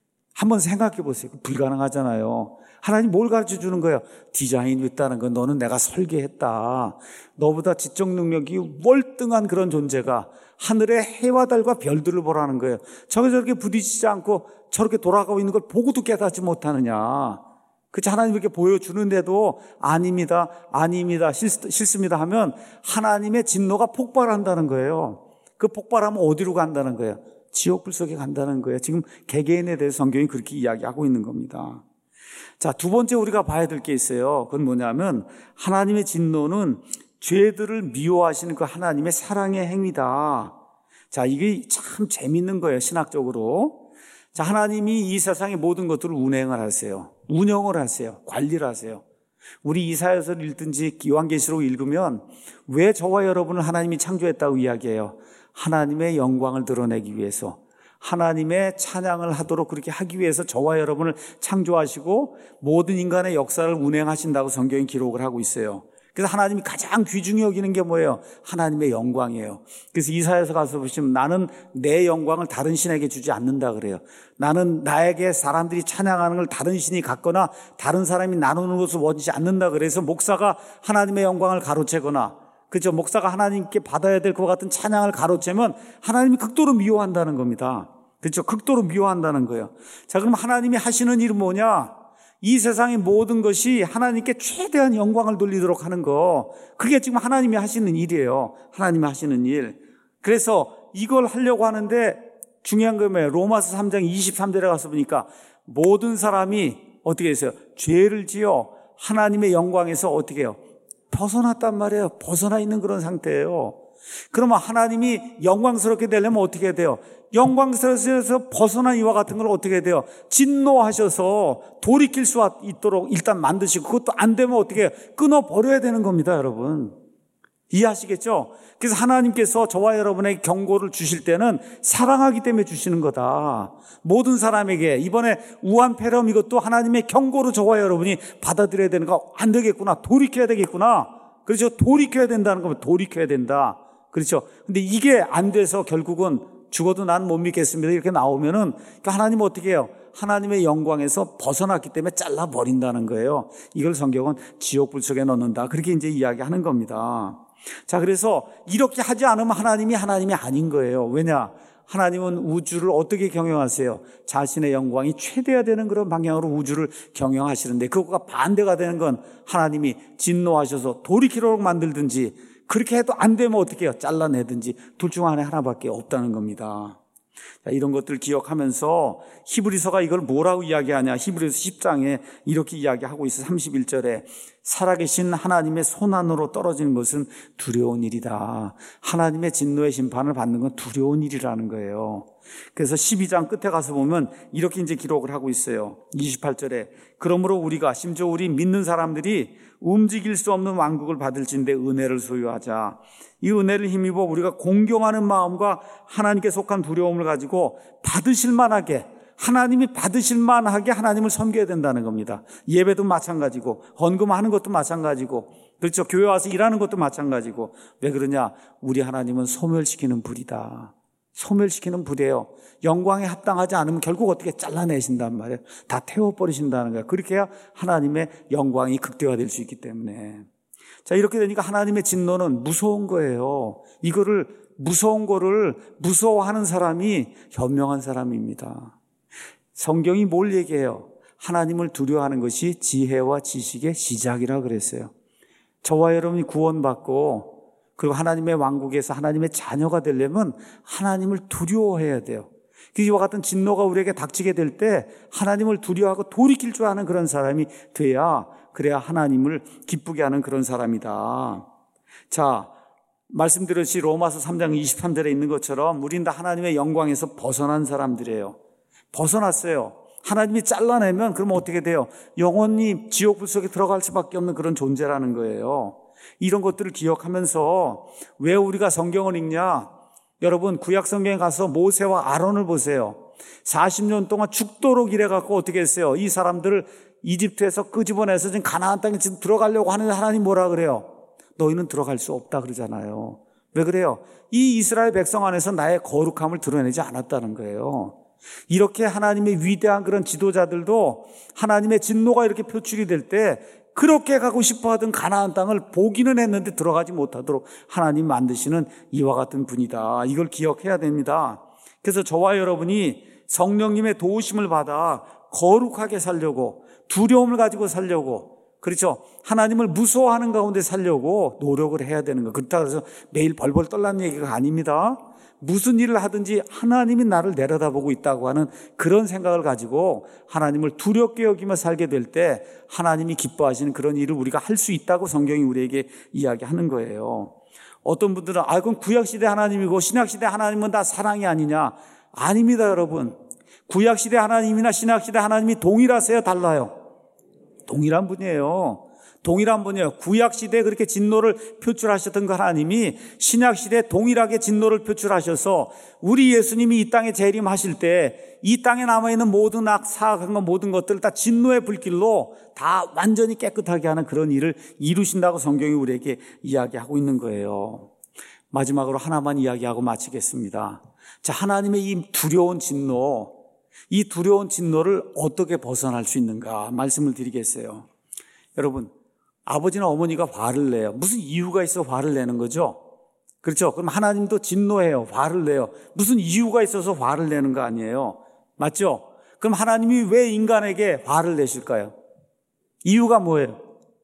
한번 생각해 보세요. 불가능하잖아요. 하나님 뭘 가르쳐 주는 거예요? 디자인이 있다는 건 너는 내가 설계했다. 너보다 지적 능력이 월등한 그런 존재가 하늘의 해와 달과 별들을 보라는 거예요. 저게 저렇게 부딪히지 않고 저렇게 돌아가고 있는 걸 보고도 깨닫지 못하느냐. 그치? 하나님 이렇게 보여주는데도 아닙니다, 아닙니다, 싫, 싫습니다 하면 하나님의 진노가 폭발한다는 거예요. 그 폭발하면 어디로 간다는 거예요? 지옥 불 속에 간다는 거예요. 지금 개개인에 대해서 성경이 그렇게 이야기하고 있는 겁니다. 자, 두 번째 우리가 봐야 될 게 있어요. 그건 뭐냐면 하나님의 진노는 죄들을 미워하시는 그 하나님의 사랑의 행위다. 자, 이게 참 재밌는 거예요, 신학적으로. 자, 하나님이 이 세상의 모든 것들을 운행을 하세요. 운영을 하세요. 관리를 하세요. 우리 이사야서를 읽든지 요한계시록 읽으면 왜 저와 여러분을 하나님이 창조했다고 이야기해요? 하나님의 영광을 드러내기 위해서, 하나님의 찬양을 하도록 그렇게 하기 위해서 저와 여러분을 창조하시고 모든 인간의 역사를 운행하신다고 성경이 기록을 하고 있어요. 그래서 하나님이 가장 귀중히 여기는 게 뭐예요? 하나님의 영광이에요. 그래서 이사야서 가서 보시면 나는 내 영광을 다른 신에게 주지 않는다 그래요. 나는 나에게 사람들이 찬양하는 걸 다른 신이 갖거나 다른 사람이 나누는 것을 원치 않는다 그래서 목사가 하나님의 영광을 가로채거나, 그죠? 목사가 하나님께 받아야 될 것 같은 찬양을 가로채면 하나님이 극도로 미워한다는 겁니다. 그렇죠? 극도로 미워한다는 거예요. 자, 그럼 하나님이 하시는 일은 뭐냐? 이 세상의 모든 것이 하나님께 최대한 영광을 돌리도록 하는 거. 그게 지금 하나님이 하시는 일이에요. 하나님이 하시는 일. 그래서 이걸 하려고 하는데 중요한 건 뭐예요? 로마서 삼 장 이십삼 절에 가서 보니까 모든 사람이 어떻게 했어요? 죄를 지어 하나님의 영광에서 어떻게 해요? 벗어났단 말이에요. 벗어나 있는 그런 상태예요. 그러면 하나님이 영광스럽게 되려면 어떻게 해야 돼요? 영광스러워서 벗어난 이와 같은 걸 어떻게 해야 돼요? 진노하셔서 돌이킬 수 있도록 일단 만드시고, 그것도 안 되면 어떻게 해요? 끊어버려야 되는 겁니다, 여러분. 이해하시겠죠? 그래서 하나님께서 저와 여러분에게 경고를 주실 때는 사랑하기 때문에 주시는 거다. 모든 사람에게 이번에 우한 폐렴 이것도 하나님의 경고로 저와 여러분이 받아들여야 되는 거. 안 되겠구나, 돌이켜야 되겠구나. 그렇죠? 돌이켜야 된다는 거면 돌이켜야 된다. 그렇죠? 근데 이게 안 돼서 결국은 죽어도 난 못 믿겠습니다 이렇게 나오면은 하나님은 어떻게 해요? 하나님의 영광에서 벗어났기 때문에 잘라버린다는 거예요. 이걸 성경은 지옥불 속에 넣는다, 그렇게 이제 이야기하는 겁니다. 자, 그래서 이렇게 하지 않으면 하나님이 하나님이 아닌 거예요. 왜냐? 하나님은 우주를 어떻게 경영하세요? 자신의 영광이 최대화되는 그런 방향으로 우주를 경영하시는데, 그것과 반대가 되는 건 하나님이 진노하셔서 돌이키도록 만들든지, 그렇게 해도 안 되면 어떻게 해요? 잘라내든지, 둘 중 안에 하나밖에 없다는 겁니다. 자, 이런 것들 기억하면서 히브리서가 이걸 뭐라고 이야기하냐? 히브리서 십 장에 이렇게 이야기하고 있어요. 삼십일 절에 살아계신 하나님의 손안으로 떨어지는 것은 두려운 일이다. 하나님의 진노의 심판을 받는 건 두려운 일이라는 거예요. 그래서 십이 장 끝에 가서 보면 이렇게 이제 기록을 하고 있어요. 이십팔 절에 그러므로 우리가, 심지어 우리 믿는 사람들이 움직일 수 없는 왕국을 받을진대 은혜를 소유하자. 이 은혜를 힘입어 우리가 공경하는 마음과 하나님께 속한 두려움을 가지고 받으실 만하게, 하나님이 받으실 만하게 하나님을 섬겨야 된다는 겁니다. 예배도 마찬가지고, 헌금하는 것도 마찬가지고, 그렇죠? 교회 와서 일하는 것도 마찬가지고. 왜 그러냐? 우리 하나님은 소멸시키는 불이다. 소멸시키는 불이에요. 영광에 합당하지 않으면 결국 어떻게 잘라내신단 말이에요. 다 태워버리신다는 거예요. 그렇게 해야 하나님의 영광이 극대화될 수 있기 때문에. 자, 이렇게 되니까 하나님의 진노는 무서운 거예요. 이거를, 무서운 거를 무서워하는 사람이 현명한 사람입니다. 성경이 뭘 얘기해요? 하나님을 두려워하는 것이 지혜와 지식의 시작이라 그랬어요. 저와 여러분이 구원받고 그리고 하나님의 왕국에서 하나님의 자녀가 되려면 하나님을 두려워해야 돼요. 이와 같은 진노가 우리에게 닥치게 될 때 하나님을 두려워하고 돌이킬 줄 아는 그런 사람이 돼야, 그래야 하나님을 기쁘게 하는 그런 사람이다. 자, 말씀드렸듯이 로마서 삼 장 이십삼 절에 있는 것처럼 우린 다 하나님의 영광에서 벗어난 사람들이에요. 벗어났어요. 하나님이 잘라내면 그러면 어떻게 돼요? 영원히 지옥불 속에 들어갈 수밖에 없는 그런 존재라는 거예요. 이런 것들을 기억하면서 왜 우리가 성경을 읽냐? 여러분, 구약 성경에 가서 모세와 아론을 보세요. 사십 년 동안 죽도록 일해갖고 어떻게 했어요? 이 사람들을 이집트에서 끄집어내서 지금 가나안 땅에 지금 들어가려고 하는데 하나님 뭐라 그래요? 너희는 들어갈 수 없다 그러잖아요. 왜 그래요? 이 이스라엘 백성 안에서 나의 거룩함을 드러내지 않았다는 거예요. 이렇게 하나님의 위대한 그런 지도자들도 하나님의 진노가 이렇게 표출이 될 때 그렇게 가고 싶어하던 가나안 땅을 보기는 했는데 들어가지 못하도록 하나님 만드시는 이와 같은 분이다. 이걸 기억해야 됩니다. 그래서 저와 여러분이 성령님의 도우심을 받아 거룩하게 살려고, 두려움을 가지고 살려고, 그렇죠, 하나님을 무서워하는 가운데 살려고 노력을 해야 되는 거. 그렇다고 해서 매일 벌벌 떨라는 얘기가 아닙니다. 무슨 일을 하든지 하나님이 나를 내려다보고 있다고 하는 그런 생각을 가지고 하나님을 두렵게 여기며 살게 될 때 하나님이 기뻐하시는 그런 일을 우리가 할 수 있다고 성경이 우리에게 이야기하는 거예요. 어떤 분들은 아, 그건 구약시대 하나님이고 신약시대 하나님은 다 사랑이 아니냐? 아닙니다, 여러분. 구약시대 하나님이나 신약시대 하나님이 동일하세요? 달라요? 동일한 분이에요. 동일한 분이에요. 구약시대에 그렇게 진노를 표출하셨던 그 하나님이 신약시대에 동일하게 진노를 표출하셔서 우리 예수님이 이 땅에 재림하실 때 이 땅에 남아있는 모든 악, 사악한 것, 모든 것들을 다 진노의 불길로 다 완전히 깨끗하게 하는 그런 일을 이루신다고 성경이 우리에게 이야기하고 있는 거예요. 마지막으로 하나만 이야기하고 마치겠습니다. 자, 하나님의 이 두려운 진노, 이 두려운 진노를 어떻게 벗어날 수 있는가 말씀을 드리겠어요. 여러분, 아버지나 어머니가 화를 내요. 무슨 이유가 있어 화를 내는 거죠? 그렇죠? 그럼 하나님도 진노해요. 화를 내요. 무슨 이유가 있어서 화를 내는 거 아니에요? 맞죠? 그럼 하나님이 왜 인간에게 화를 내실까요? 이유가 뭐예요?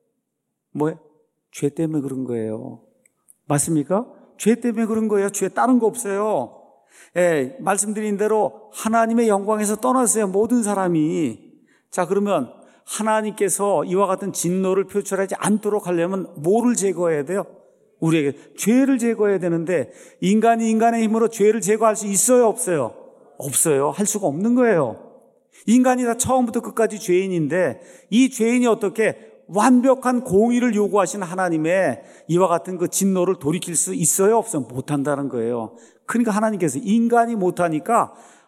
뭐예요? 죄 때문에 그런 거예요. 맞습니까? 죄 때문에 그런 거예요. 죄 다른 거 없어요. 예, 말씀드린 대로 하나님의 영광에서 떠났어요. 모든 사람이. 자, 그러면 하나님께서 이와 같은 진노를 표출하지 않도록 하려면 뭐를 제거해야 돼요? 우리에게 죄를 제거해야 되는데 인간이 인간의 힘으로 죄를 제거할 수 있어요? 없어요? 없어요. 할 수가 없는 거예요. 인간이 다 처음부터 끝까지 죄인인데 이 죄인이 어떻게 완벽한 공의를 요구하시는 하나님의 이와 같은 그 진노를 돌이킬 수 있어요? 없어요? 못한다는 거예요. 그러니까 하나님께서, 인간이 못하니까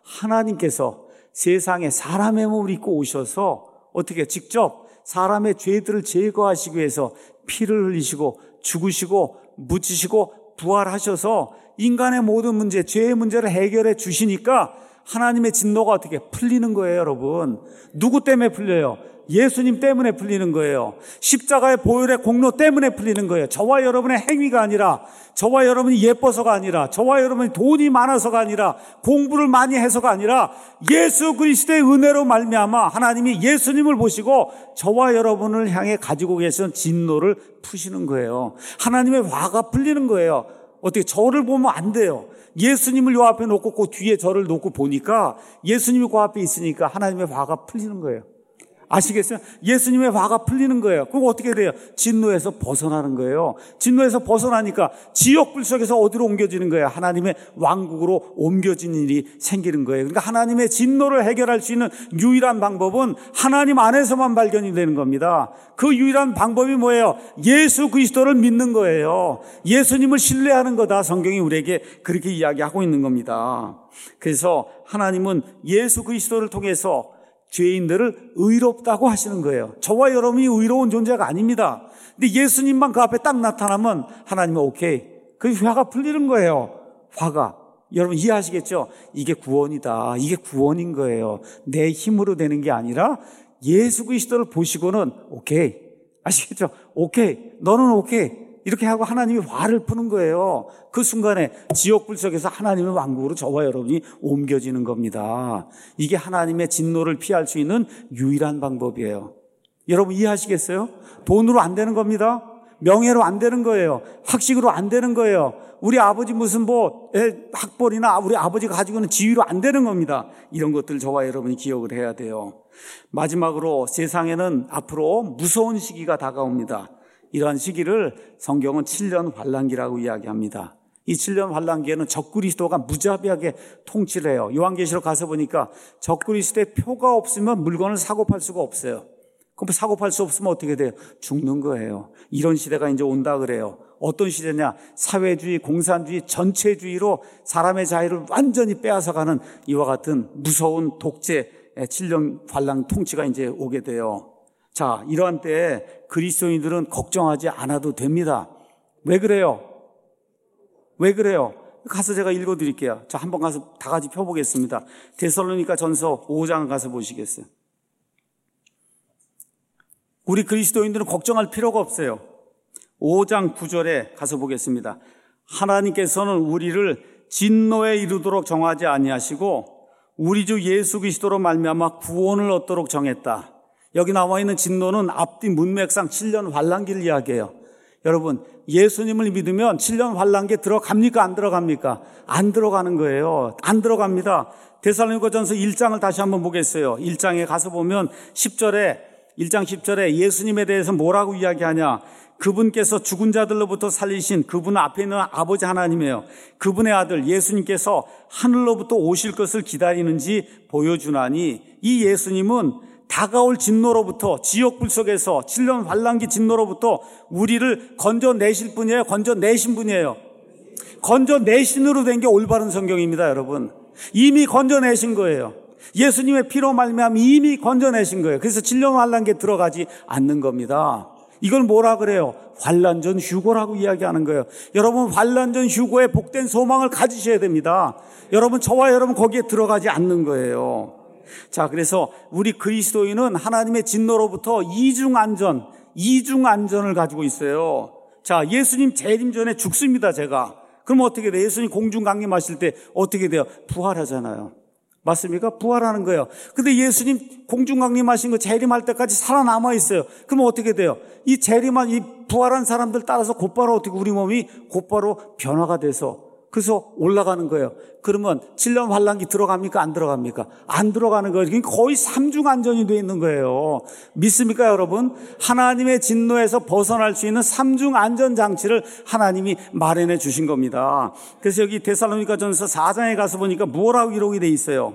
하나님께서 세상에 사람의 몸을 입고 오셔서 어떻게 직접 사람의 죄들을 제거하시기 위해서 피를 흘리시고 죽으시고 묻히시고 부활하셔서 인간의 모든 문제, 죄의 문제를 해결해 주시니까 하나님의 진노가 어떻게 풀리는 거예요, 여러분. 누구 때문에 풀려요? 예수님 때문에 풀리는 거예요. 십자가의 보혈의 공로 때문에 풀리는 거예요. 저와 여러분의 행위가 아니라, 저와 여러분이 예뻐서가 아니라, 저와 여러분이 돈이 많아서가 아니라, 공부를 많이 해서가 아니라 예수 그리스도의 은혜로 말미암아 하나님이 예수님을 보시고 저와 여러분을 향해 가지고 계신 진노를 푸시는 거예요. 하나님의 화가 풀리는 거예요. 어떻게 저를 보면 안 돼요. 예수님을 요 앞에 놓고 그 뒤에 저를 놓고 보니까 예수님이 그 앞에 있으니까 하나님의 화가 풀리는 거예요. 아시겠어요? 예수님의 화가 풀리는 거예요. 그럼 어떻게 돼요? 진노에서 벗어나는 거예요. 진노에서 벗어나니까 지옥불 속에서 어디로 옮겨지는 거예요? 하나님의 왕국으로 옮겨지는 일이 생기는 거예요. 그러니까 하나님의 진노를 해결할 수 있는 유일한 방법은 하나님 안에서만 발견이 되는 겁니다. 그 유일한 방법이 뭐예요? 예수 그리스도를 믿는 거예요. 예수님을 신뢰하는 거다. 성경이 우리에게 그렇게 이야기하고 있는 겁니다. 그래서 하나님은 예수 그리스도를 통해서 죄인들을 의롭다고 하시는 거예요. 저와 여러분이 의로운 존재가 아닙니다. 근데 예수님만 그 앞에 딱 나타나면 하나님은 오케이. 그 화가 풀리는 거예요. 화가. 여러분 이해하시겠죠? 이게 구원이다. 이게 구원인 거예요. 내 힘으로 되는 게 아니라 예수 그리스도를 보시고는 오케이. 아시겠죠? 오케이. 너는 오케이. 이렇게 하고 하나님이 화를 푸는 거예요. 그 순간에 지옥불 속에서 하나님의 왕국으로 저와 여러분이 옮겨지는 겁니다. 이게 하나님의 진노를 피할 수 있는 유일한 방법이에요. 여러분 이해하시겠어요? 돈으로 안 되는 겁니다. 명예로 안 되는 거예요. 학식으로 안 되는 거예요. 우리 아버지 무슨 뭐 학벌이나 우리 아버지가 가지고 있는 지위로 안 되는 겁니다. 이런 것들 저와 여러분이 기억을 해야 돼요. 마지막으로 세상에는 앞으로 무서운 시기가 다가옵니다. 이러한 시기를 성경은 칠 년 환란기라고 이야기합니다. 이 칠 년 환란기에는 적그리스도가 무자비하게 통치를 해요. 요한계시록 가서 보니까 적그리스도의 표가 없으면 물건을 사고 팔 수가 없어요. 그럼 사고 팔 수 없으면 어떻게 돼요? 죽는 거예요. 이런 시대가 이제 온다 그래요. 어떤 시대냐? 사회주의, 공산주의, 전체주의로 사람의 자유를 완전히 빼앗아가는 이와 같은 무서운 독재 칠 년 환란 통치가 이제 오게 돼요. 자, 이러한 때에 그리스도인들은 걱정하지 않아도 됩니다. 왜 그래요? 왜 그래요? 가서 제가 읽어드릴게요. 자, 한번 가서 다 같이 펴보겠습니다. 데살로니가 전서 오 장 가서 보시겠어요? 우리 그리스도인들은 걱정할 필요가 없어요. 오 장 구 절에 가서 보겠습니다. 하나님께서는 우리를 진노에 이르도록 정하지 아니하시고 우리 주 예수 그리스도로 말미암아 구원을 얻도록 정했다. 여기 나와 있는 진노는 앞뒤 문맥상 칠 년 환란기를 이야기해요. 여러분, 예수님을 믿으면 칠 년 환란기에 들어갑니까? 안 들어갑니까? 안 들어가는 거예요. 안 들어갑니다. 데살로니가전서 일 장을 다시 한번 보겠어요. 일 장에 가서 보면 십 절에 일 장 십 절에 예수님에 대해서 뭐라고 이야기하냐? 그분께서 죽은 자들로부터 살리신 그분 앞에 있는 아버지 하나님이에요. 그분의 아들 예수님께서 하늘로부터 오실 것을 기다리는지 보여주나니 이 예수님은 다가올 진노로부터 지옥불 속에서 칠 년 환란기 진노로부터 우리를 건져내실 분이에요. 건져내신 분이에요. 건져내신으로 된 게 올바른 성경입니다. 여러분, 이미 건져내신 거예요. 예수님의 피로 말미암아 이미 건져내신 거예요. 그래서 칠 년 환란기에 들어가지 않는 겁니다. 이걸 뭐라 그래요? 환란전 휴고라고 이야기하는 거예요. 여러분, 환란전 휴고에 복된 소망을 가지셔야 됩니다. 여러분, 저와 여러분 거기에 들어가지 않는 거예요. 자, 그래서 우리 그리스도인은 하나님의 진노로부터 이중 안전, 이중 안전을 가지고 있어요. 자, 예수님 재림 전에 죽습니다, 제가. 그럼 어떻게 돼요? 예수님 공중 강림하실 때 어떻게 돼요? 부활하잖아요. 맞습니까? 부활하는 거예요. 근데 예수님 공중 강림하신 거 재림할 때까지 살아남아 있어요. 그럼 어떻게 돼요? 이 재림한 이 부활한 사람들 따라서 곧바로 어떻게 우리 몸이 곧바로 변화가 돼서 그래서 올라가는 거예요. 그러면 칠 년 환란기 들어갑니까? 안 들어갑니까? 안 들어가는 거예요. 그러니까 거의 삼중 안전이 되어 있는 거예요. 믿습니까, 여러분? 하나님의 진노에서 벗어날 수 있는 삼중 안전 장치를 하나님이 마련해 주신 겁니다. 그래서 여기 데살로니가전서 사 장에 가서 보니까 뭐라고 기록이 돼 있어요?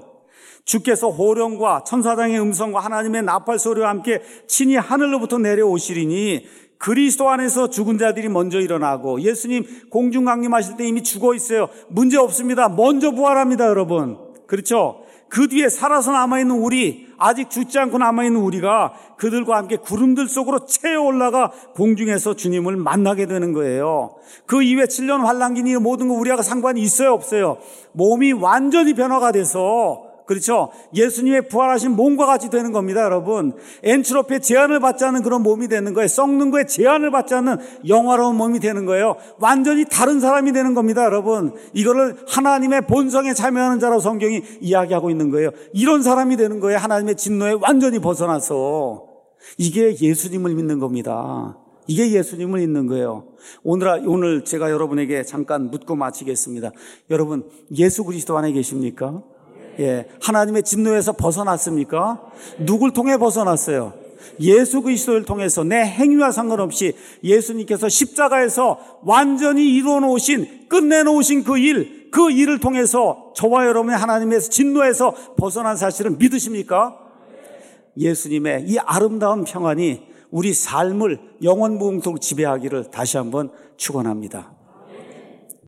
주께서 호령과 천사장의 음성과 하나님의 나팔 소리와 함께 친히 하늘로부터 내려오시리니 그리스도 안에서 죽은 자들이 먼저 일어나고, 예수님 공중 강림하실 때 이미 죽어 있어요. 문제 없습니다. 먼저 부활합니다, 여러분. 그렇죠? 그 뒤에 살아서 남아있는 우리, 아직 죽지 않고 남아있는 우리가 그들과 함께 구름들 속으로 채어 올라가 공중에서 주님을 만나게 되는 거예요. 그 이후에 칠 년 환란기니 모든 거 우리하고 상관이 있어요, 없어요? 몸이 완전히 변화가 돼서, 그렇죠? 예수님의 부활하신 몸과 같이 되는 겁니다, 여러분. 엔트로피의 제한을 받지 않는 그런 몸이 되는 거예요. 썩는 거에 제한을 받지 않는 영화로운 몸이 되는 거예요. 완전히 다른 사람이 되는 겁니다, 여러분. 이거를 하나님의 본성에 참여하는 자라고 성경이 이야기하고 있는 거예요. 이런 사람이 되는 거예요. 하나님의 진노에 완전히 벗어나서. 이게 예수님을 믿는 겁니다. 이게 예수님을 믿는 거예요. 오늘, 오늘 제가 여러분에게 잠깐 묻고 마치겠습니다. 여러분, 예수 그리스도 안에 계십니까? 예, 하나님의 진노에서 벗어났습니까? 누굴 통해 벗어났어요? 예수 그리스도를 통해서. 내 행위와 상관없이 예수님께서 십자가에서 완전히 이루어 놓으신, 끝내 놓으신 그 일, 그 일을 통해서 저와 여러분의 하나님의 진노에서 벗어난 사실을 믿으십니까? 예수님의 이 아름다운 평안이 우리 삶을 영원무궁토록 지배하기를 다시 한번 축원합니다.